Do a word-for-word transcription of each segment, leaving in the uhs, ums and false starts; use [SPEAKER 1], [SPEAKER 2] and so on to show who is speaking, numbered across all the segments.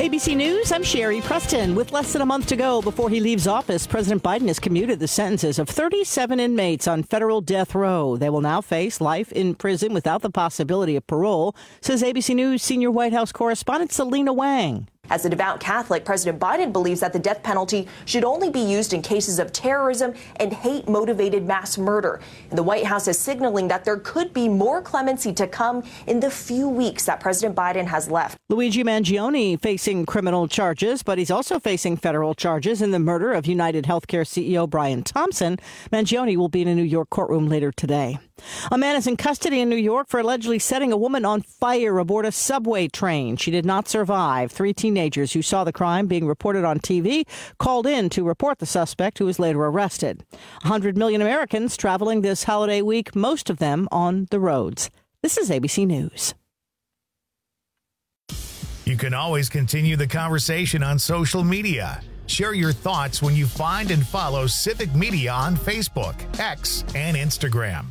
[SPEAKER 1] A B C News, I'm Sherry Preston. With less than a month to go before he leaves office, President Biden has commuted the sentences of thirty-seven inmates on federal death row. They will now face life in prison without the possibility of parole, says A B C News senior White House correspondent Selena Wang.
[SPEAKER 2] As a devout Catholic, President Biden believes that the death penalty should only be used in cases of terrorism and hate-motivated mass murder. And the White House is signaling that there could be more clemency to come in the few weeks that President Biden has left.
[SPEAKER 1] Luigi Mangione facing criminal charges, but he's also facing federal charges in the murder of United Healthcare C E O Brian Thompson. Mangione will be in a New York courtroom later today. A man is in custody in New York for allegedly setting a woman on fire aboard a subway train. She did not survive. Three teenagers who saw the crime being reported on T V called in to report the suspect, who was later arrested. one hundred million Americans traveling this holiday week, most of them on the roads. This is A B C News.
[SPEAKER 3] You can always continue the conversation on social media. Share your thoughts when you find and follow Civic Media on Facebook, X, and Instagram.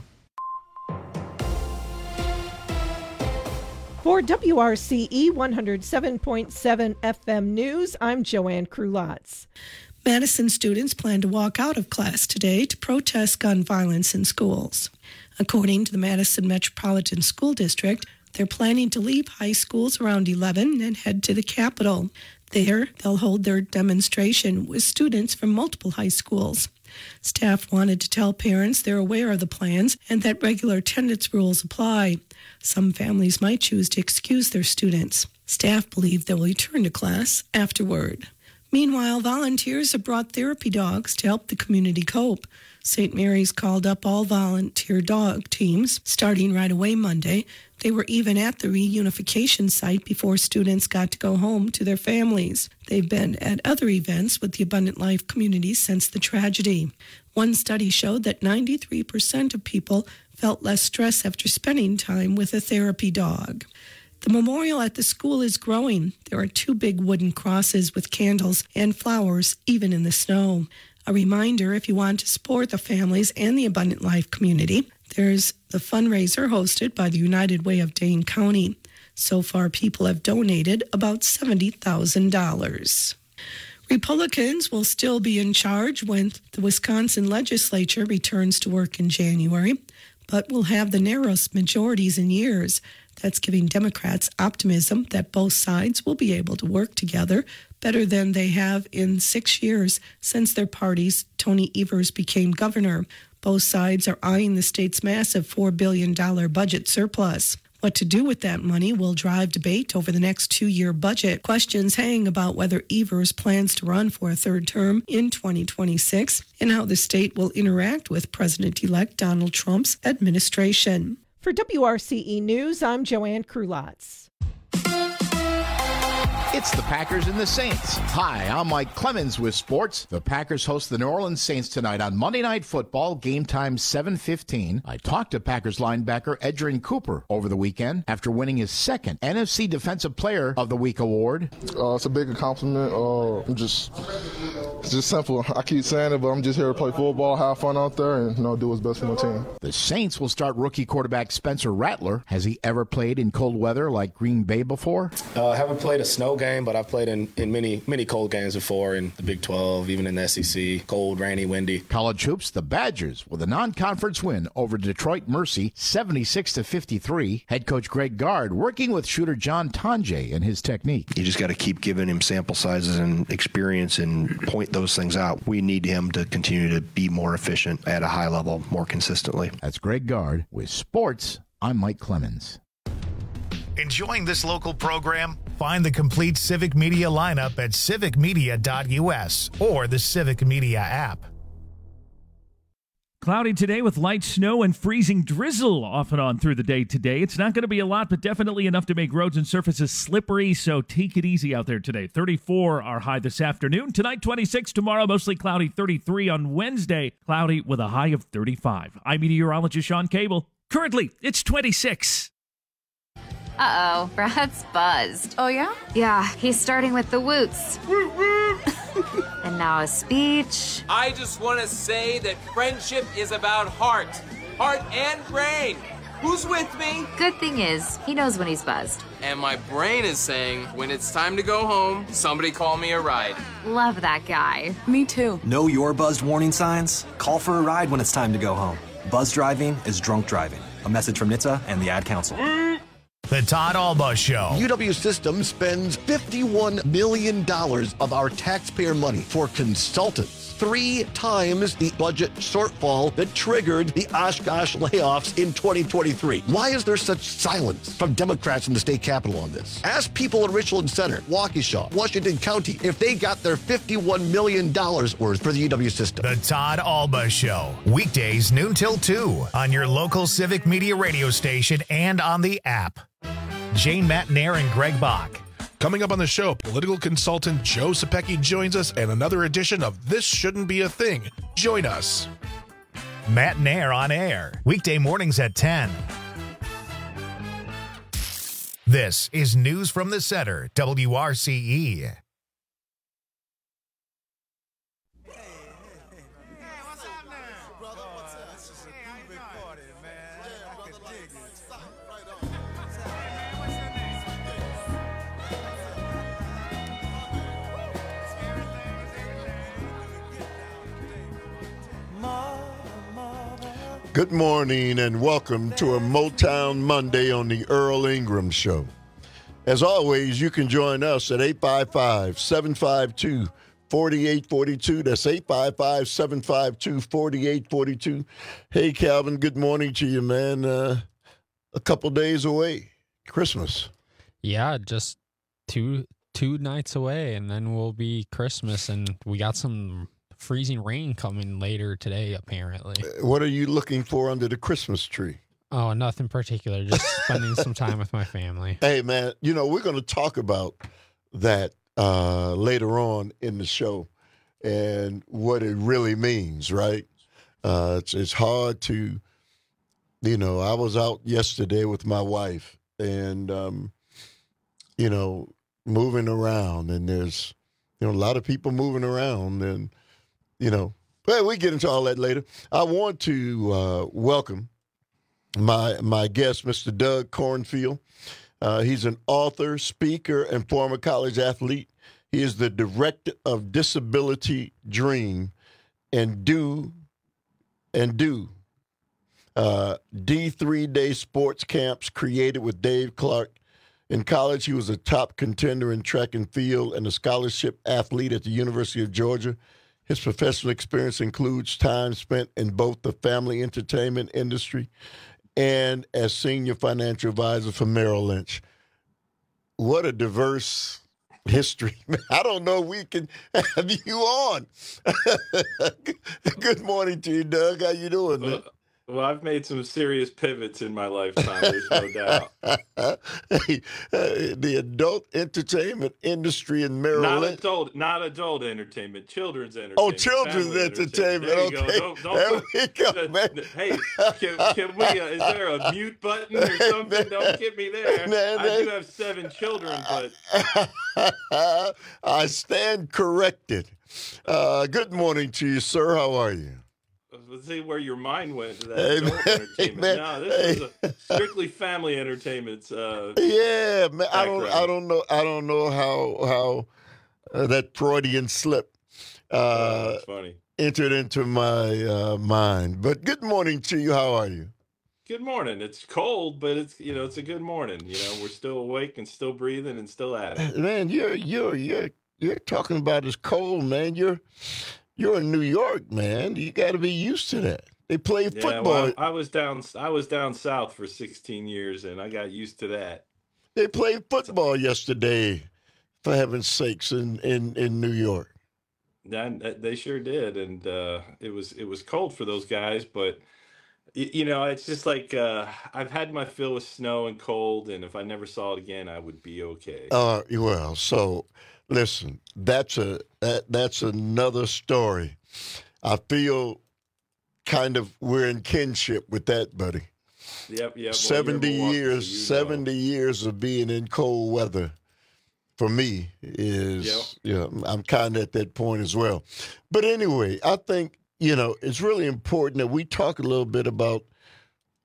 [SPEAKER 4] For W R C E one oh seven point seven F M News, I'm Joanne Krulotz.
[SPEAKER 5] Madison students plan to walk out of class today to protest gun violence in schools. According to the Madison Metropolitan School District, they're planning to leave high schools around eleven and head to the Capitol. There, they'll hold their demonstration with students from multiple high schools. Staff wanted to tell parents they're aware of the plans and that regular attendance rules apply. Some families might choose to excuse their students. Staff believe they will return to class afterward. Meanwhile, volunteers have brought therapy dogs to help the community cope. Saint Mary's called up all volunteer dog teams starting right away Monday. They were even at the reunification site before students got to go home to their families. They've been at other events with the Abundant Life community since the tragedy. One study showed that ninety-three percent of people felt less stress after spending time with a therapy dog. The memorial at the school is growing. There are two big wooden crosses with candles and flowers, even in the snow. A reminder, if you want to support the families and the Abundant Life community, there's the fundraiser hosted by the United Way of Dane County. So far, people have donated about seventy thousand dollars. Republicans will still be in charge when the Wisconsin legislature returns to work in January, but will have the narrowest majorities in years. That's giving Democrats optimism that both sides will be able to work together better than they have in six years since their parties, Tony Evers, became governor. Both sides are eyeing the state's massive four billion dollars budget surplus. What to do with that money will drive debate over the next two-year budget. Questions hang about whether Evers plans to run for a third term in twenty twenty-six and how the state will interact with President-elect Donald Trump's administration.
[SPEAKER 4] For W R C E News, I'm Joanne Krulotz.
[SPEAKER 6] It's the Packers and the Saints. Hi, I'm Mike Clemens with sports. The Packers host the New Orleans Saints tonight on Monday Night Football, game time seven fifteen. I talked to Packers linebacker Edgerrin Cooper over the weekend after winning his second N F C Defensive Player of the Week award.
[SPEAKER 7] Uh, it's a big compliment. Uh, I'm just, it's just simple. I keep saying it, but I'm just here to play football, have fun out there, and you know, do what's best for my team.
[SPEAKER 6] The Saints will start rookie quarterback Spencer Rattler. Has he ever played in cold weather like Green Bay before?
[SPEAKER 8] Uh, I haven't played a snow game, but I've played in, in many, many cold games before in the Big twelve, even in the S E C. Cold, rainy, windy.
[SPEAKER 6] College hoops, the Badgers with a non-conference win over Detroit Mercy, seventy-six to fifty-three. Head coach Greg Gard working with shooter John Tonje and his technique.
[SPEAKER 9] You just got to keep giving him sample sizes and experience and point those things out. We need him to continue to be more efficient at a high level more consistently.
[SPEAKER 6] That's Greg Gard with sports. I'm Mike Clemens.
[SPEAKER 3] Enjoying this local program? Find the complete Civic Media lineup at civic media dot u s or the Civic Media app.
[SPEAKER 10] Cloudy today with light snow and freezing drizzle off and on through the day today. It's not going to be a lot, but definitely enough to make roads and surfaces slippery, so take it easy out there today. thirty-four our high this afternoon. Tonight, twenty-six. Tomorrow, mostly cloudy. thirty-three on Wednesday. Cloudy with a high of thirty-five. I'm meteorologist Sean Cable. Currently, it's twenty-six.
[SPEAKER 11] Uh-oh, Brad's buzzed.
[SPEAKER 12] Oh, yeah?
[SPEAKER 11] Yeah, he's starting with the woots. And now a speech.
[SPEAKER 13] I just want to say that friendship is about heart. Heart and brain.
[SPEAKER 12] Who's with me?
[SPEAKER 11] Good thing is, he knows when he's buzzed.
[SPEAKER 12] And my brain is saying, when it's time to go home, somebody call me a ride.
[SPEAKER 11] Love that guy.
[SPEAKER 13] Me too. Know your buzzed warning signs? Call for a ride when it's time to go home. Buzz driving is drunk driving. A message from N H T S A and the Ad Council.
[SPEAKER 3] The Todd Alba Show.
[SPEAKER 14] U W Systems spends fifty-one million dollars of our taxpayer money for consultants. Three times the budget shortfall that triggered the Oshkosh layoffs in twenty twenty-three. Why is there such silence from Democrats in the state capitol on this? Ask people in Richland Center, Waukesha, Washington County if they got their fifty-one million dollars worth for the U W system.
[SPEAKER 3] The Todd Alba Show. Weekdays noon till two on your local Civic Media radio station and on the app. Jane Matnair and Greg Bach.
[SPEAKER 15] Coming up on the show, political consultant Joe Sapecki joins us and another edition of This Shouldn't Be a Thing. Join us.
[SPEAKER 3] Matt Nair on air, weekday mornings at ten. This is News from the Center, W R C E.
[SPEAKER 16] Good morning and welcome to a Motown Monday on the Earl Ingram Show. As always, you can join us at eight five five, seven five two, four eight four two. That's eight five five, seven five two, four eight four two. Hey, Calvin, good morning to you, man. Uh, a couple days away, Christmas.
[SPEAKER 17] Yeah, just two two nights away, and then we'll be Christmas, and we got some freezing rain coming later today, apparently.
[SPEAKER 16] What are you looking for under the Christmas tree?
[SPEAKER 17] Oh, nothing particular. Just spending some time with my family.
[SPEAKER 16] Hey, man, you know, we're going to talk about that uh, later on in the show and what it really means, right? Uh, it's, it's hard to, you know, I was out yesterday with my wife and, um, you know, moving around, and there's, you know, a lot of people moving around, and, you know, well, we get into all that later. I want to uh, welcome my my guest, Mister Doug Cornfield. Uh, he's an author, speaker, and former college athlete. He is the director of Disability Dream and Do and Do uh, D three-day sports camps created with Dave Clark. In college, he was a top contender in track and field and a scholarship athlete at the University of Georgia. His professional experience includes time spent in both the family entertainment industry and as senior financial advisor for Merrill Lynch. What a diverse history. I don't know if we can have you on. Good morning to you, Doug. How you doing, man?
[SPEAKER 18] Well, I've made some serious pivots in my lifetime, there's no doubt.
[SPEAKER 16] Hey, uh, the adult entertainment industry in Merrill
[SPEAKER 18] Not
[SPEAKER 16] Lynch.
[SPEAKER 18] Adult, not adult entertainment, children's entertainment.
[SPEAKER 16] Oh, children's entertainment.
[SPEAKER 18] entertainment.
[SPEAKER 16] Okay.
[SPEAKER 18] Go. Don't, don't
[SPEAKER 16] there
[SPEAKER 18] put,
[SPEAKER 16] we go, man.
[SPEAKER 18] Hey, can, can we, uh, is there a mute button or something? Don't get me there.
[SPEAKER 16] Man,
[SPEAKER 18] I
[SPEAKER 16] man.
[SPEAKER 18] do have seven children, but...
[SPEAKER 16] I stand corrected. Uh, good morning to you, sir. How are you?
[SPEAKER 18] Let's see where your mind went to that
[SPEAKER 16] Hey,
[SPEAKER 18] adult
[SPEAKER 16] man.
[SPEAKER 18] entertainment.
[SPEAKER 16] Hey, man.
[SPEAKER 18] No, this is a strictly family entertainment. Uh,
[SPEAKER 16] Yeah, man. I don't.
[SPEAKER 18] background.
[SPEAKER 16] I don't know. I don't know how how uh, that Freudian slip uh,
[SPEAKER 18] Oh, that's funny.
[SPEAKER 16] entered into my uh, mind. But good morning to you. How are you?
[SPEAKER 18] Good morning. It's cold, but it's you know it's a good morning. You know we're still awake and still breathing and still at it.
[SPEAKER 16] Man, you're you're you're you're talking about it's cold, man. You're you're in New York, man. You got to be used to that. They play
[SPEAKER 18] Yeah,
[SPEAKER 16] football.
[SPEAKER 18] well, I, I was down. I was down south for sixteen years, and I got used to that.
[SPEAKER 16] They played football yesterday, for heaven's sakes, in in, in New York.
[SPEAKER 18] That, they sure did, and uh, it was it was cold for those guys, but y- you know it's just like uh, I've had my fill of snow and cold, and if I never saw it again, I would be okay.
[SPEAKER 16] Uh, well, so listen, that's a that, that's another story. I feel kind of we're in kinship with that, buddy.
[SPEAKER 18] Yep, yep. Well, you're
[SPEAKER 16] seventy
[SPEAKER 18] Milwaukee,
[SPEAKER 16] years,
[SPEAKER 18] so you know.
[SPEAKER 16] seventy years of being in cold weather for me is, yeah, I'm kind of at that point as well. But anyway, I think, you know, it's really important that we talk a little bit about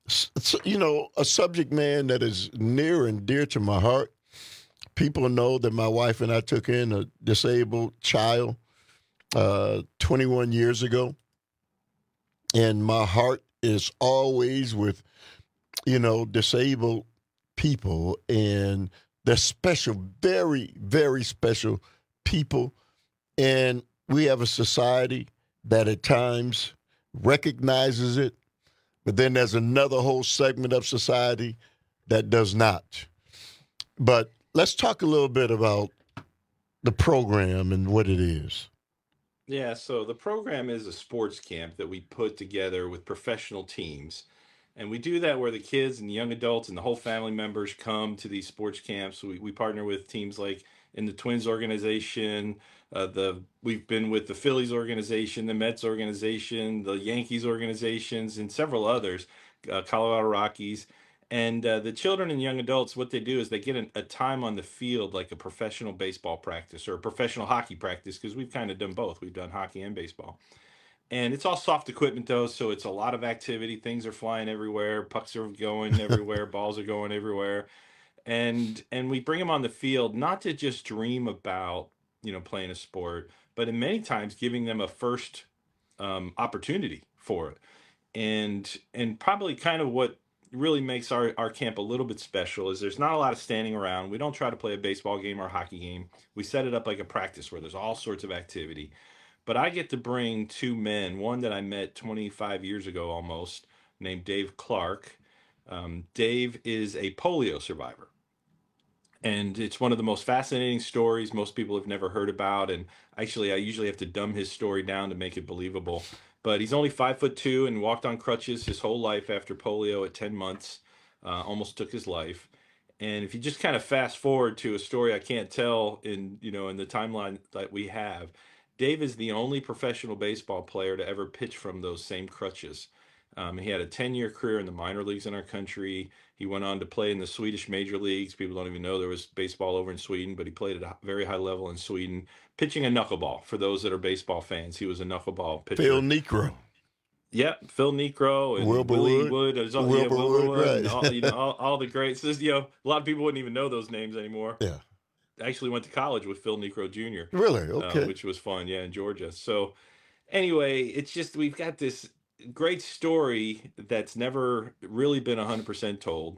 [SPEAKER 16] you know, a subject, man, that is near and dear to my heart. People know that my wife and I took in a disabled child uh, twenty-one years ago. And my heart is always with, you know, disabled people. And they're special, very, very special people. And we have a society that at times recognizes it. But then there's another whole segment of society that does not. But let's talk a little bit about the program and what it is.
[SPEAKER 18] Yeah, so the program is a sports camp that we put together with professional teams. And we do that where the kids and the young adults and the whole family members come to these sports camps. We, we partner with teams like in the Twins organization, uh, the we've been with the Phillies organization, the Mets organization, the Yankees organizations, and several others, uh, Colorado Rockies. And uh, the children and young adults, what they do is they get an, a time on the field like a professional baseball practice or a professional hockey practice, because we've kind of done both. We've done hockey and baseball. And it's all soft equipment, though, so it's a lot of activity. Things are flying everywhere. Pucks are going everywhere. Balls are going everywhere. And and we bring them on the field not to just dream about, you know, playing a sport, but in many times giving them a first um, opportunity for it. And and probably kind of what really makes our, our camp a little bit special is there's not a lot of standing around. We don't try to play a baseball game or a hockey game. We set it up like a practice where there's all sorts of activity. But I get to bring two men, one that I met twenty-five years ago almost, named Dave Clark. Um, Dave is a polio survivor. And it's one of the most fascinating stories most people have never heard about. And actually, I usually have to dumb his story down to make it believable. But he's only five foot two and walked on crutches his whole life after polio at ten months, uh, almost took his life. And if you just kind of fast forward to a story I can't tell in, you know, in the timeline that we have, Dave is the only professional baseball player to ever pitch from those same crutches. Um, he had a ten-year career in the minor leagues in our country. He went on to play in the Swedish major leagues. People don't even know there was baseball over in Sweden, but he played at a very high level in Sweden, pitching a knuckleball. For those that are baseball fans, he was a knuckleball pitcher.
[SPEAKER 16] Phil Niekro.
[SPEAKER 18] Yep, Phil Niekro and
[SPEAKER 16] Wilbur
[SPEAKER 18] Willie
[SPEAKER 16] Wood.
[SPEAKER 18] Wood. There's all,
[SPEAKER 16] Wilbur
[SPEAKER 18] yeah, Wilbur
[SPEAKER 16] Wood,
[SPEAKER 18] Wood,
[SPEAKER 16] right.
[SPEAKER 18] and all, you know, all, all the greats. This, you know, a lot of people wouldn't even know those names anymore.
[SPEAKER 16] Yeah.
[SPEAKER 18] I actually went to college with Phil Niekro Junior
[SPEAKER 16] Really? Okay.
[SPEAKER 18] Uh, which was fun, yeah, in Georgia. So anyway, it's just we've got this great story that's never really been one hundred percent told.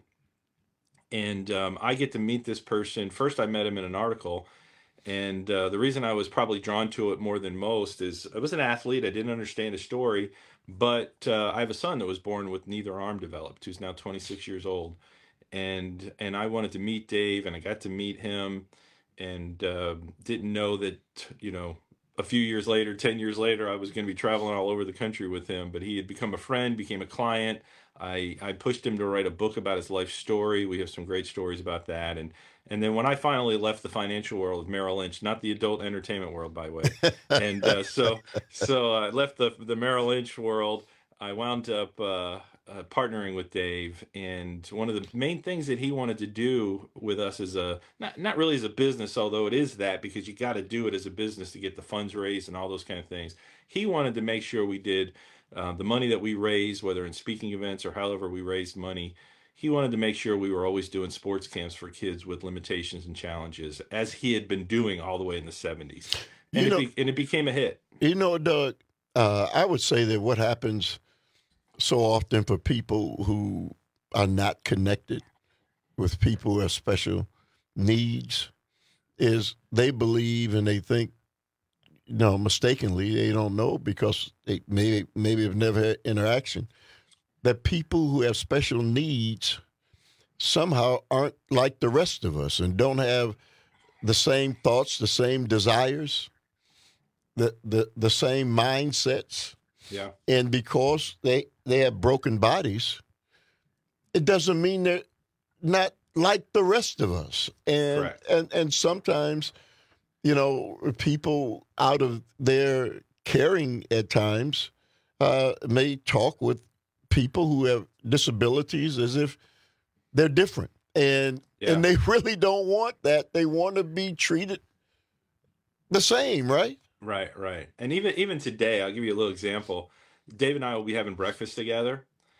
[SPEAKER 18] And um, I get to meet this person. First, I met him in an article. And uh, the reason I was probably drawn to it more than most is I was an athlete. I didn't understand the story. But uh, I have a son that was born with neither arm developed, who's now twenty-six years old. And and I wanted to meet Dave, and I got to meet him, and uh, didn't know that, you know, a few years later, ten years later, I was going to be traveling all over the country with him. But he had become a friend, became a client. I, I pushed him to write a book about his life story. We have some great stories about that. And and then when I finally left the financial world of Merrill Lynch, not the adult entertainment world, by the way, and uh, so so I left the the Merrill Lynch world, I wound up uh, uh, partnering with Dave. And one of the main things that he wanted to do with us is a not not really as a business, although it is that, because you got to do it as a business to get the funds raised and all those kind of things. He wanted to make sure we did uh, the money that we raised, whether in speaking events or however we raised money. He wanted to make sure we were always doing sports camps for kids with limitations and challenges, as he had been doing all the way in the seventies. And,
[SPEAKER 16] You know-
[SPEAKER 18] it, be, and it became a hit.
[SPEAKER 16] You know, Doug, uh, I would say that what happens so often for people who are not connected with people who have special needs is they believe and they think, you know, mistakenly, they don't know because they maybe maybe have never had interaction, that people who have special needs somehow aren't like the rest of us and don't have the same thoughts, the same desires, the the, the same mindsets.
[SPEAKER 18] Yeah.
[SPEAKER 16] And because they, they have broken bodies, it doesn't mean they're not like the rest of us. And
[SPEAKER 18] Correct.
[SPEAKER 16] and and sometimes, you know, people out of their caring at times uh, may talk with people who have disabilities as if they're different. And
[SPEAKER 18] Yeah.
[SPEAKER 16] and they really don't want that. They want to be treated the same, right?
[SPEAKER 18] Right, right. And even even today, I'll give you a little example. Dave and I will be having breakfast together,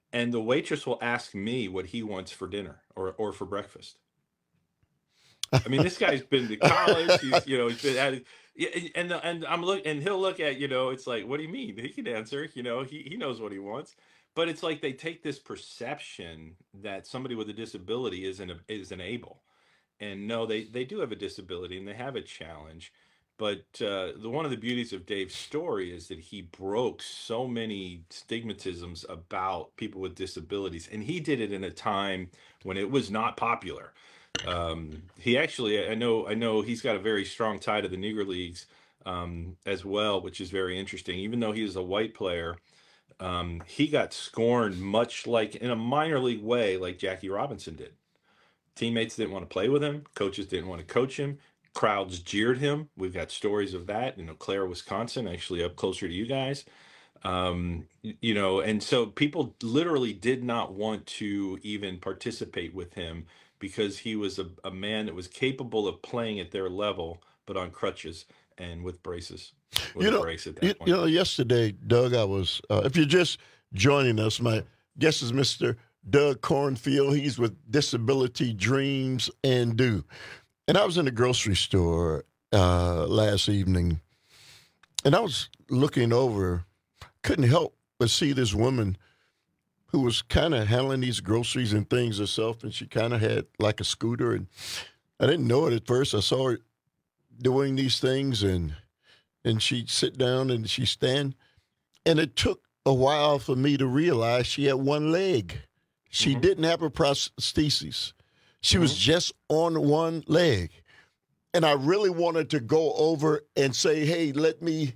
[SPEAKER 18] and the waitress will ask me what he wants for dinner or, or for breakfast. I mean, this guy's been to college. He's, you know, he's been at, and and I'm look, and he'll look at, you know, it's like, what do you mean? He can answer. You know, he he knows what he wants. But it's like they take this perception that somebody with a disability isn't isn't able, and no, they they do have a disability and they have a challenge. But uh, the one of the beauties of Dave's story is that he broke so many stigmatisms about people with disabilities, and he did it in a time when it was not popular. Um, he actually, I know, I know he's got a very strong tie to the Negro Leagues um, as well, which is very interesting. Even though he is a white player, um, he got scorned much like in a minor league way, like Jackie Robinson did. Teammates didn't want to play with him. Coaches didn't want to coach him. Crowds jeered him. We've got stories of that in Eau Claire, Wisconsin, actually up closer to you guys. Um, you know, and so people literally did not want to even participate with him because he was a, a man that was capable of playing at their level, but on crutches and with braces. With
[SPEAKER 16] You
[SPEAKER 18] a
[SPEAKER 16] know,
[SPEAKER 18] brace at that
[SPEAKER 16] you,
[SPEAKER 18] point.
[SPEAKER 16] you know, yesterday, Doug, I was, uh, if you're just joining us, my guest is Mister Doug Cornfield. He's with Disability Dreams and Do. And I was in the grocery store uh, last evening, and I was looking over, couldn't help but see this woman who was kind of handling these groceries and things herself, and she kind of had like a scooter, and I didn't know it at first. I saw her doing these things, and and she'd sit down and she'd stand, and it took a while for me to realize she had one leg. She mm-hmm. didn't have a prosthesis. She mm-hmm. was just on one leg. And I really wanted to go over and say, hey, let me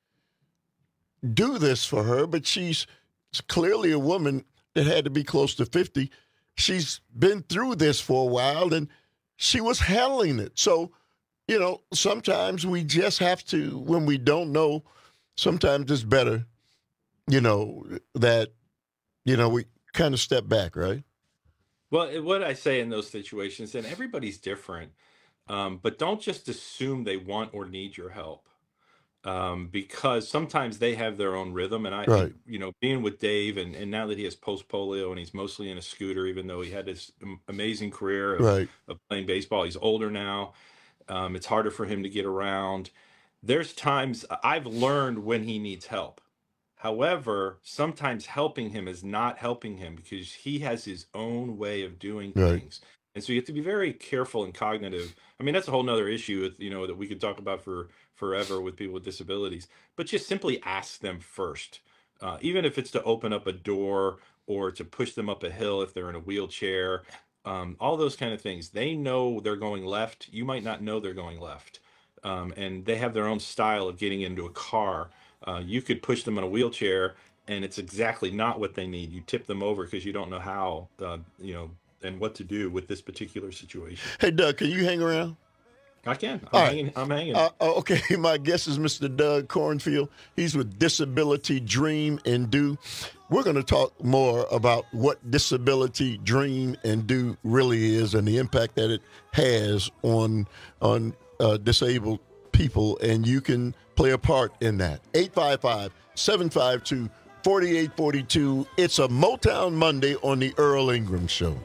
[SPEAKER 16] do this for her, but she's clearly a woman that had to be close to fifty. She's been through this for a while, and she was handling it. So, you know, sometimes we just have to, when we don't know, sometimes it's better, you know, that, you know, we kind of step back, right?
[SPEAKER 18] Well, what I say in those situations, and everybody's different, um, but don't just assume they want or need your help. Um, because sometimes they have their own rhythm. And I,
[SPEAKER 16] Right.
[SPEAKER 18] you know, being with Dave, and, and now that he has post polio and he's mostly in a scooter, even though he had this am- amazing career of,
[SPEAKER 16] Right.
[SPEAKER 18] of playing baseball, he's older now. Um, it's harder for him to get around. There's times I've learned when he needs help. However, sometimes helping him is not helping him because he has his own way of doing
[SPEAKER 16] Right.
[SPEAKER 18] things. And so you have to be very careful and cognitive. I mean, that's a whole nother issue, with, you know, that we could talk about for forever with people with disabilities, but just simply ask them first, uh, even if it's to open up a door or to push them up a hill if they're in a wheelchair, um, all those kind of things. They know they're going left. You might not know they're going left. Um, and they have their own style of getting into a car. Uh, you could push them in a wheelchair and it's exactly not what they need. You tip them over because you don't know how, uh, you know, and what to do with this particular situation.
[SPEAKER 16] Hey, Doug, can you hang around?
[SPEAKER 18] I can. I'm
[SPEAKER 16] All right.
[SPEAKER 18] hanging. I'm hanging.
[SPEAKER 16] Uh, uh, okay, my guest is Mister Doug Cornfield. He's with Disability Dream and Do. We're going to talk more about what Disability Dream and Do really is and the impact that it has on on uh, disabled people, and you can play a part in that. eight five five, seven five two, four eight four two. It's a Motown Monday on the Earl Ingram Show.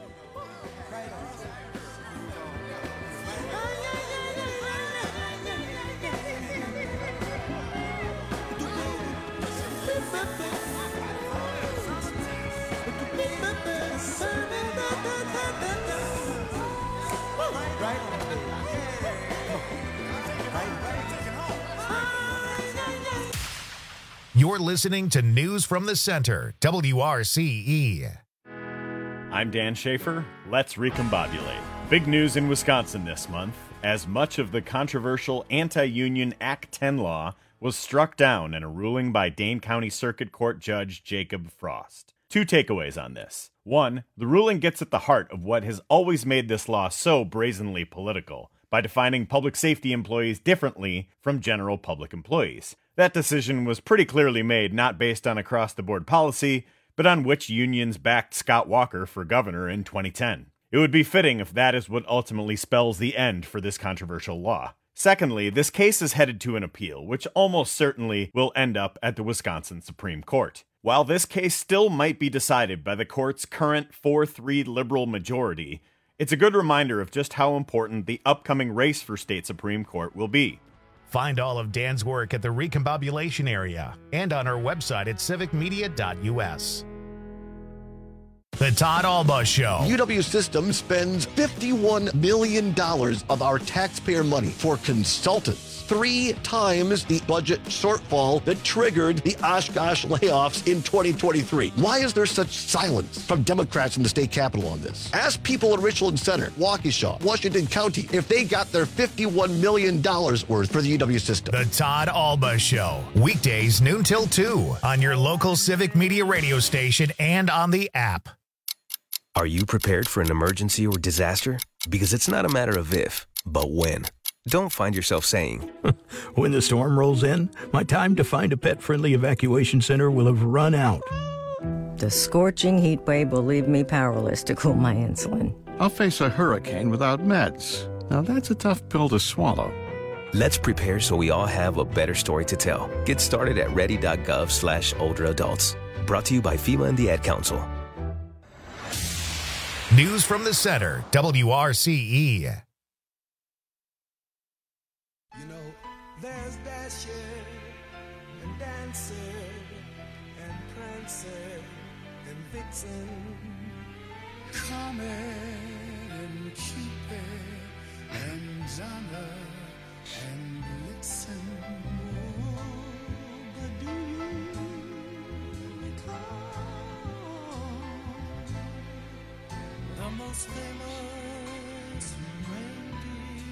[SPEAKER 3] You're listening to News from the Center, W R C E.
[SPEAKER 19] I'm Dan Schaefer. Let's recombobulate. Big news in Wisconsin this month, as much of the controversial anti-union Act ten law was struck down in a ruling by Dane County Circuit Court Judge Jacob Frost. Two takeaways on this. One, the ruling gets at the heart of what has always made this law so brazenly political, by defining public safety employees differently from general public employees. That decision was pretty clearly made not based on across-the-board policy, but on which unions backed Scott Walker for governor in twenty ten. It would be fitting if that is what ultimately spells the end for this controversial law. Secondly, this case is headed to an appeal, which almost certainly will end up at the Wisconsin Supreme Court. While this case still might be decided by the court's current four three liberal majority, it's a good reminder of just how important the upcoming race for state Supreme Court will be.
[SPEAKER 3] Find all of Dan's work at the Recombobulation area and on our website at civic media dot u s. The Todd Alba Show.
[SPEAKER 14] U W System spends fifty-one million dollars of our taxpayer money for consultants, three times the budget shortfall that triggered the Oshkosh layoffs in twenty twenty-three. Why is there such silence from Democrats in the state capitol on this? Ask people at Richland Center, Waukesha, Washington County if they got their fifty-one million dollars worth for the U W System.
[SPEAKER 3] The Todd Alba Show. Weekdays noon till two on your local Civic Media radio station and on the app.
[SPEAKER 20] Are you prepared for an emergency or disaster? Because it's not a matter of if, but when. Don't find yourself saying,
[SPEAKER 21] when the storm rolls in, my time to find a pet-friendly evacuation center will have run out.
[SPEAKER 22] The scorching heat wave will leave me powerless to cool my insulin.
[SPEAKER 23] I'll face a hurricane without meds. Now that's a tough pill to swallow.
[SPEAKER 20] Let's prepare so we all have a better story to tell. Get started at ready.gov slash older adults. Brought to you by FEMA and the Ad Council.
[SPEAKER 3] News from the Center, W R C E.
[SPEAKER 24] You know, there's Dasher and Dancer and Prancer and Vixen, Comet and Cupid and Donner and Blitzen. Oh, but do you recall the most famous reindeer?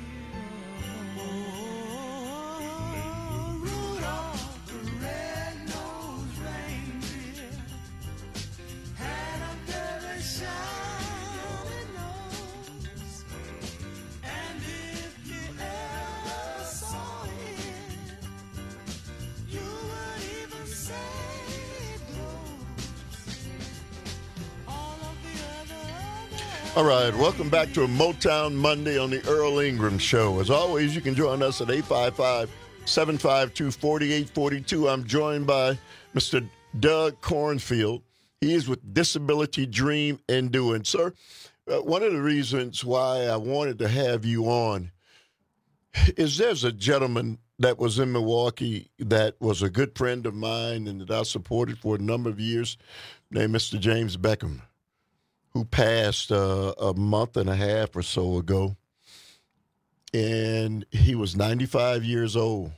[SPEAKER 24] Oh, Rudolph the red-nosed reindeer had a very shiny nose, and if you ever saw it, you would even say it glows. All of the other
[SPEAKER 16] All right, welcome back to a Motown Monday on the Earl Ingram Show. As always, you can join us at eight five five, seven five two, four eight four two. I'm joined by Mister Doug Cornfield. He is with Disability Dream and Doing. Sir, uh, one of the reasons why I wanted to have you on is there's a gentleman that was in Milwaukee that was a good friend of mine and that I supported for a number of years named Mister James Beckham, who passed uh, a month and a half or so ago. And he was ninety-five years old.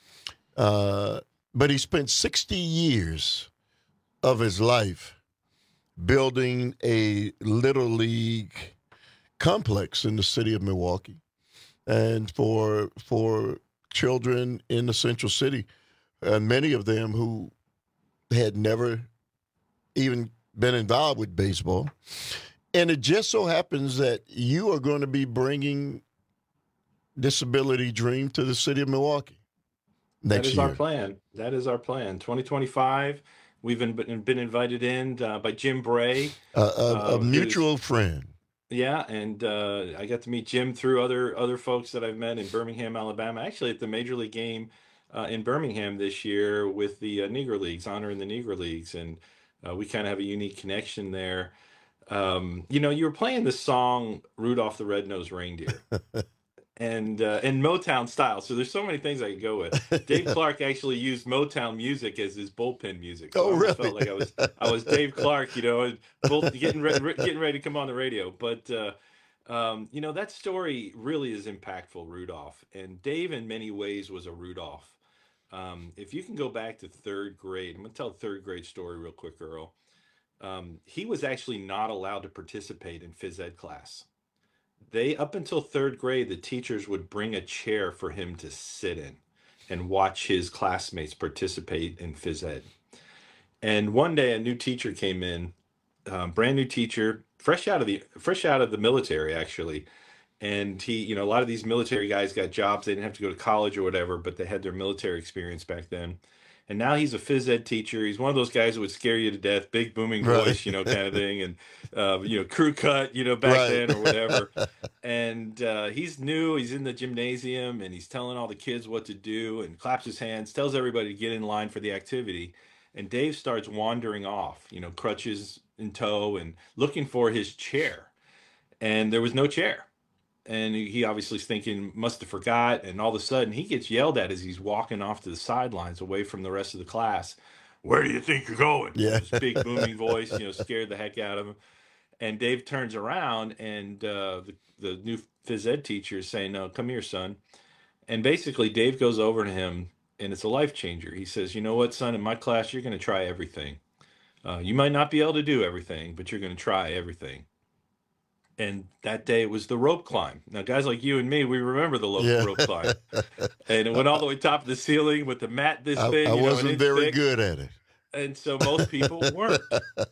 [SPEAKER 16] Uh, but he spent sixty years of his life building a Little League complex in the city of Milwaukee. And for for children in the Central City, and many of them who had never even been involved with baseball. And it just so happens that you are going to be bringing Disability Dream to the city of Milwaukee next
[SPEAKER 18] That is
[SPEAKER 16] year.
[SPEAKER 18] our plan. That is our plan. twenty twenty-five, we've been, been invited in uh, by Jim Bray.
[SPEAKER 16] Uh, a, a
[SPEAKER 18] uh,
[SPEAKER 16] mutual
[SPEAKER 18] who's-
[SPEAKER 16] friend.
[SPEAKER 18] Yeah, and uh, I got to meet Jim through other other folks that I've met in Birmingham, Alabama. Actually, at the Major League game uh, in Birmingham this year with the uh, Negro Leagues, honoring the Negro Leagues, and uh, we kind of have a unique connection there. Um, you know, you were playing the song "Rudolph the Red-Nosed Reindeer," and uh, in Motown style. So there's so many things I could go with. Dave Clark actually used Motown music as his bullpen music. So
[SPEAKER 16] Oh,
[SPEAKER 18] I almost
[SPEAKER 16] really?
[SPEAKER 18] felt like I was I was Dave Clark, you know, and bull, getting re- re- getting ready to come on the radio. But uh, um, you know, that story really is impactful, Rudolph. And Dave, in many ways, was a Rudolph. Um, if you can go back to third grade, I'm gonna tell a third grade story real quick, Earl. Um, he was actually not allowed to participate in phys ed class. They, up until third grade, the teachers would bring a chair for him to sit in and watch his classmates participate in phys ed. And one day, a new teacher came in, um, brand new teacher, fresh out of the fresh out of the military, actually. And he, you know, a lot of these military guys got jobs. They didn't have to go to college or whatever, but they had their military experience back then. And now he's a phys ed teacher. He's one of those guys who would scare you to death, big booming
[SPEAKER 16] Right.
[SPEAKER 18] voice, you know, kind of thing. And, uh, you know, crew cut, you know, back
[SPEAKER 16] Right.
[SPEAKER 18] then or whatever. And uh, he's new. He's in the gymnasium and he's telling all the kids what to do and claps his hands, tells everybody to get in line for the activity. And Dave starts wandering off, you know, crutches in tow and looking for his chair. And there was no chair. And he obviously is thinking, must have forgot. And all of a sudden he gets yelled at as he's walking off to the sidelines away from the rest of the class. Where do you think you're going?
[SPEAKER 16] Yeah.
[SPEAKER 18] This big booming voice, you know, scared the heck out of him. And Dave turns around and uh, the, the new phys ed teacher is saying, no, come here, son. And basically Dave goes over to him, and it's a life changer. He says, you know what, son, in my class, you're going to try everything. Uh, you might not be able to do everything, but you're going to try everything. And that day it was the rope climb. Now, guys like you and me, we remember the lo-
[SPEAKER 16] Yeah.
[SPEAKER 18] rope climb. And it went all the way top of the ceiling with the mat this
[SPEAKER 16] I,
[SPEAKER 18] big.
[SPEAKER 16] I
[SPEAKER 18] you know, an
[SPEAKER 16] wasn't
[SPEAKER 18] inch
[SPEAKER 16] very
[SPEAKER 18] thick.
[SPEAKER 16] good at it.
[SPEAKER 18] And so most people weren't.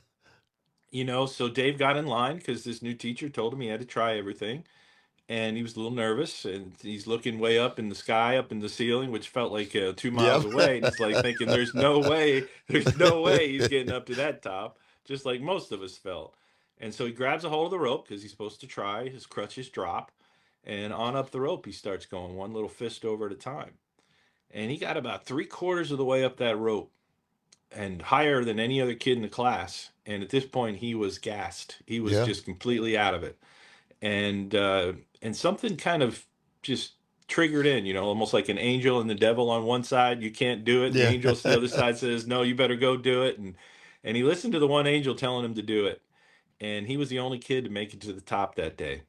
[SPEAKER 18] You know, so Dave got in line because this new teacher told him he had to try everything. And he was a little nervous, and he's looking way up in the sky, up in the ceiling, which felt like uh, two miles
[SPEAKER 16] Yep.
[SPEAKER 18] away. And it's like thinking, there's no way, there's no way he's getting up to that top, just like most of us felt. And so he grabs a hold of the rope because he's supposed to try. His crutches drop, and on up the rope he starts going, one little fist over at a time. And he got about three quarters of the way up that rope, and higher than any other kid in the class. And at this point, he was gassed. He was
[SPEAKER 16] Yeah.
[SPEAKER 18] just completely out of it. And uh, and something kind of just triggered in, you know, almost like an angel and the devil on one side. You can't do it. The
[SPEAKER 16] Yeah.
[SPEAKER 18] angel on the other side says, no, you better go do it. And and he listened to the one angel telling him to do it. And he was the only kid to make it to the top that day.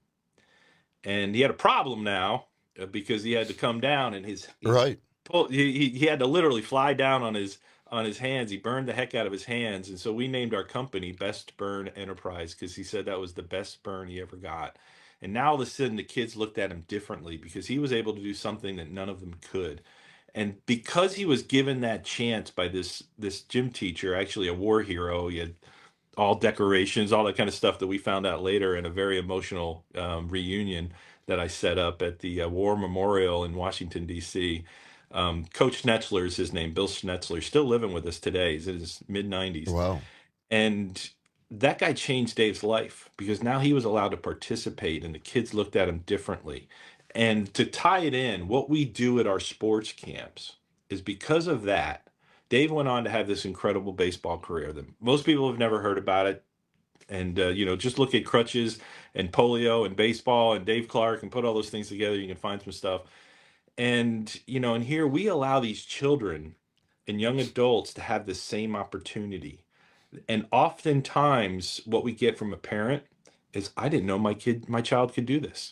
[SPEAKER 18] And he had a problem now uh, because he had to come down, and his, his
[SPEAKER 16] Right.
[SPEAKER 18] pull, he, he he had to literally fly down on his on his hands. He burned the heck out of his hands. And so we named our company Best Burn Enterprise because he said that was the best burn he ever got. And now all of a sudden the kids looked at him differently because he was able to do something that none of them could. And because he was given that chance by this this gym teacher, actually a war hero, he had all decorations, all that kind of stuff that we found out later in a very emotional um, reunion that I set up at the uh, War Memorial in Washington, D C. Um, Coach Schnetzler is his name, Bill Schnetzler, still living with us today. He's in his mid nineties.
[SPEAKER 16] Wow.
[SPEAKER 18] And that guy changed Dave's life because now he was allowed to participate and the kids looked at him differently. And to tie it in, what we do at our sports camps is because of that, Dave went on to have this incredible baseball career that most people have never heard about it. And, uh, you know, just look at crutches and polio and baseball and Dave Clark and put all those things together. You can find some stuff. And, you know, and here we allow these children and young adults to have the same opportunity. And oftentimes what we get from a parent is, I didn't know my kid, my child could do this.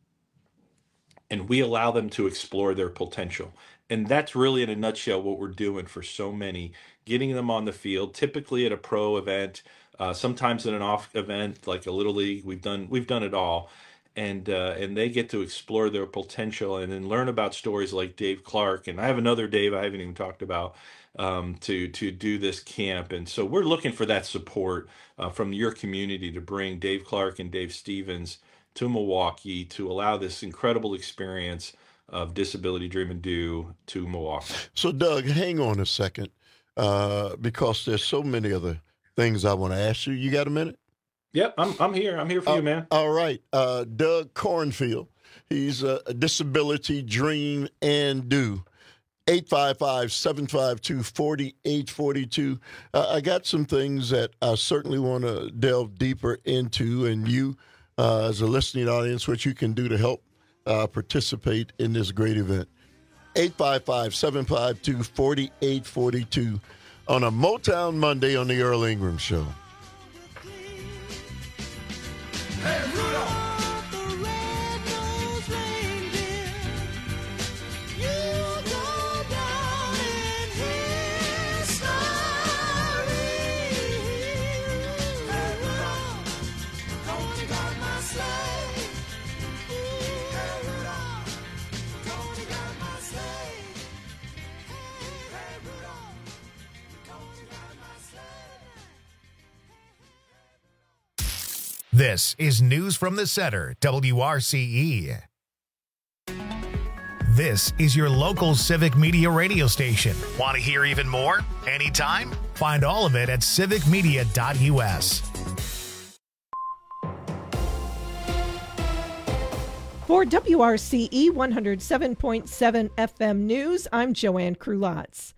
[SPEAKER 18] And we allow them to explore their potential. And that's really in a nutshell what we're doing for so many, getting them on the field, typically at a pro event, uh, sometimes in an off event like a little league. We've done we've done it all. And uh, and they get to explore their potential and then learn about stories like Dave Clark. And I have another Dave I haven't even talked about um, to to do this camp. And so we're looking for that support uh, from your community to bring Dave Clark and Dave Stevens to Milwaukee to allow this incredible experience of Disability Dream and Do to Milwaukee.
[SPEAKER 16] So, Doug, hang on a second uh, because there's so many other things I want to ask you. You got a minute?
[SPEAKER 18] Yep, I'm I'm here. I'm here for
[SPEAKER 16] uh,
[SPEAKER 18] you, man.
[SPEAKER 16] All right. Uh, Doug Cornfield. He's a, a Disability Dream and Do. eight five five, seven five two, four eight four two. Uh, I got some things that I certainly want to delve deeper into, and you, uh, as a listening audience, what you can do to help uh, participate in this great event. eight five five, seven five two, four eight four two on a Motown Monday on the Earl Ingram Show.
[SPEAKER 24] Hey, Rudolph the red-nosed reindeer, you go down in history. Hey, Rudolph, don't you got my sleigh? Hey, Rudolph, don't you got my sleigh? Hey, Rudolph, don't you got my sleigh?
[SPEAKER 3] This is News from the Center, W R C E. This is your local civic media radio station. Want to hear even more? Anytime? Find all of it at civic media dot U S.
[SPEAKER 1] For W R C E one oh seven point seven F M News, I'm Joanne Krulatz.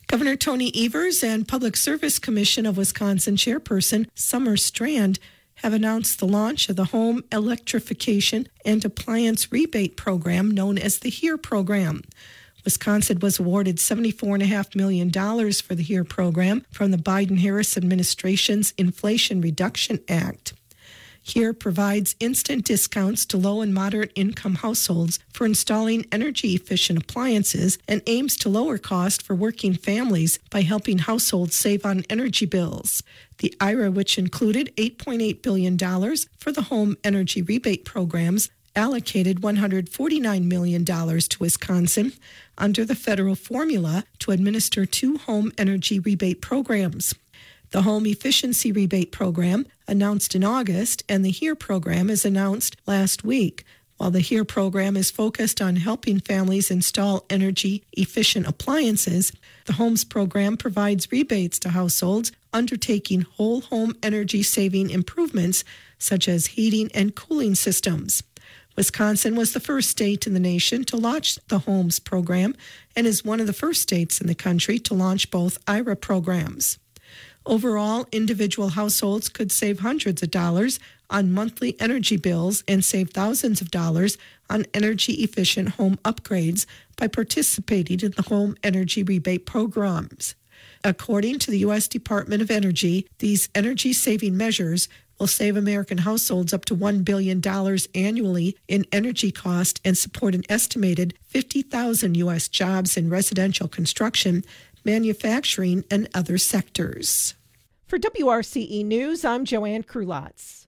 [SPEAKER 1] Governor Tony Evers and Public Service Commission of Wisconsin chairperson Summer Strand have announced the launch of the Home Electrification and Appliance Rebate Program known as the HERE program. Wisconsin was awarded seventy-four point five million dollars for the HERE program from the Biden-Harris administration's Inflation Reduction Act. HERE provides instant discounts to low and moderate income households for installing energy-efficient appliances and aims to lower cost for working families by helping households save on energy bills. The I R A, which included eight point eight billion dollars for the home energy rebate programs, allocated one hundred forty-nine million dollars to Wisconsin under the federal formula to administer two home energy rebate programs. The Home Efficiency Rebate Program, announced in August, and the HERE program is announced last week. While the HERE program is focused on helping families install energy-efficient appliances, the HOMES program provides rebates to households undertaking whole home energy-saving improvements such as heating and cooling systems. Wisconsin was the first state in the nation to launch the HOMES program and is one of the first states in the country to launch both I R A programs. Overall, individual households could save hundreds of dollars on monthly energy bills and save thousands of dollars on energy-efficient home upgrades by participating in the home energy rebate programs. According to the U S Department of Energy, these energy-saving measures will save American households up to one billion dollars annually in energy cost and support an estimated fifty thousand U S jobs in residential construction, manufacturing, and other sectors.
[SPEAKER 2] For W R C E News, I'm Joanne Krulotz.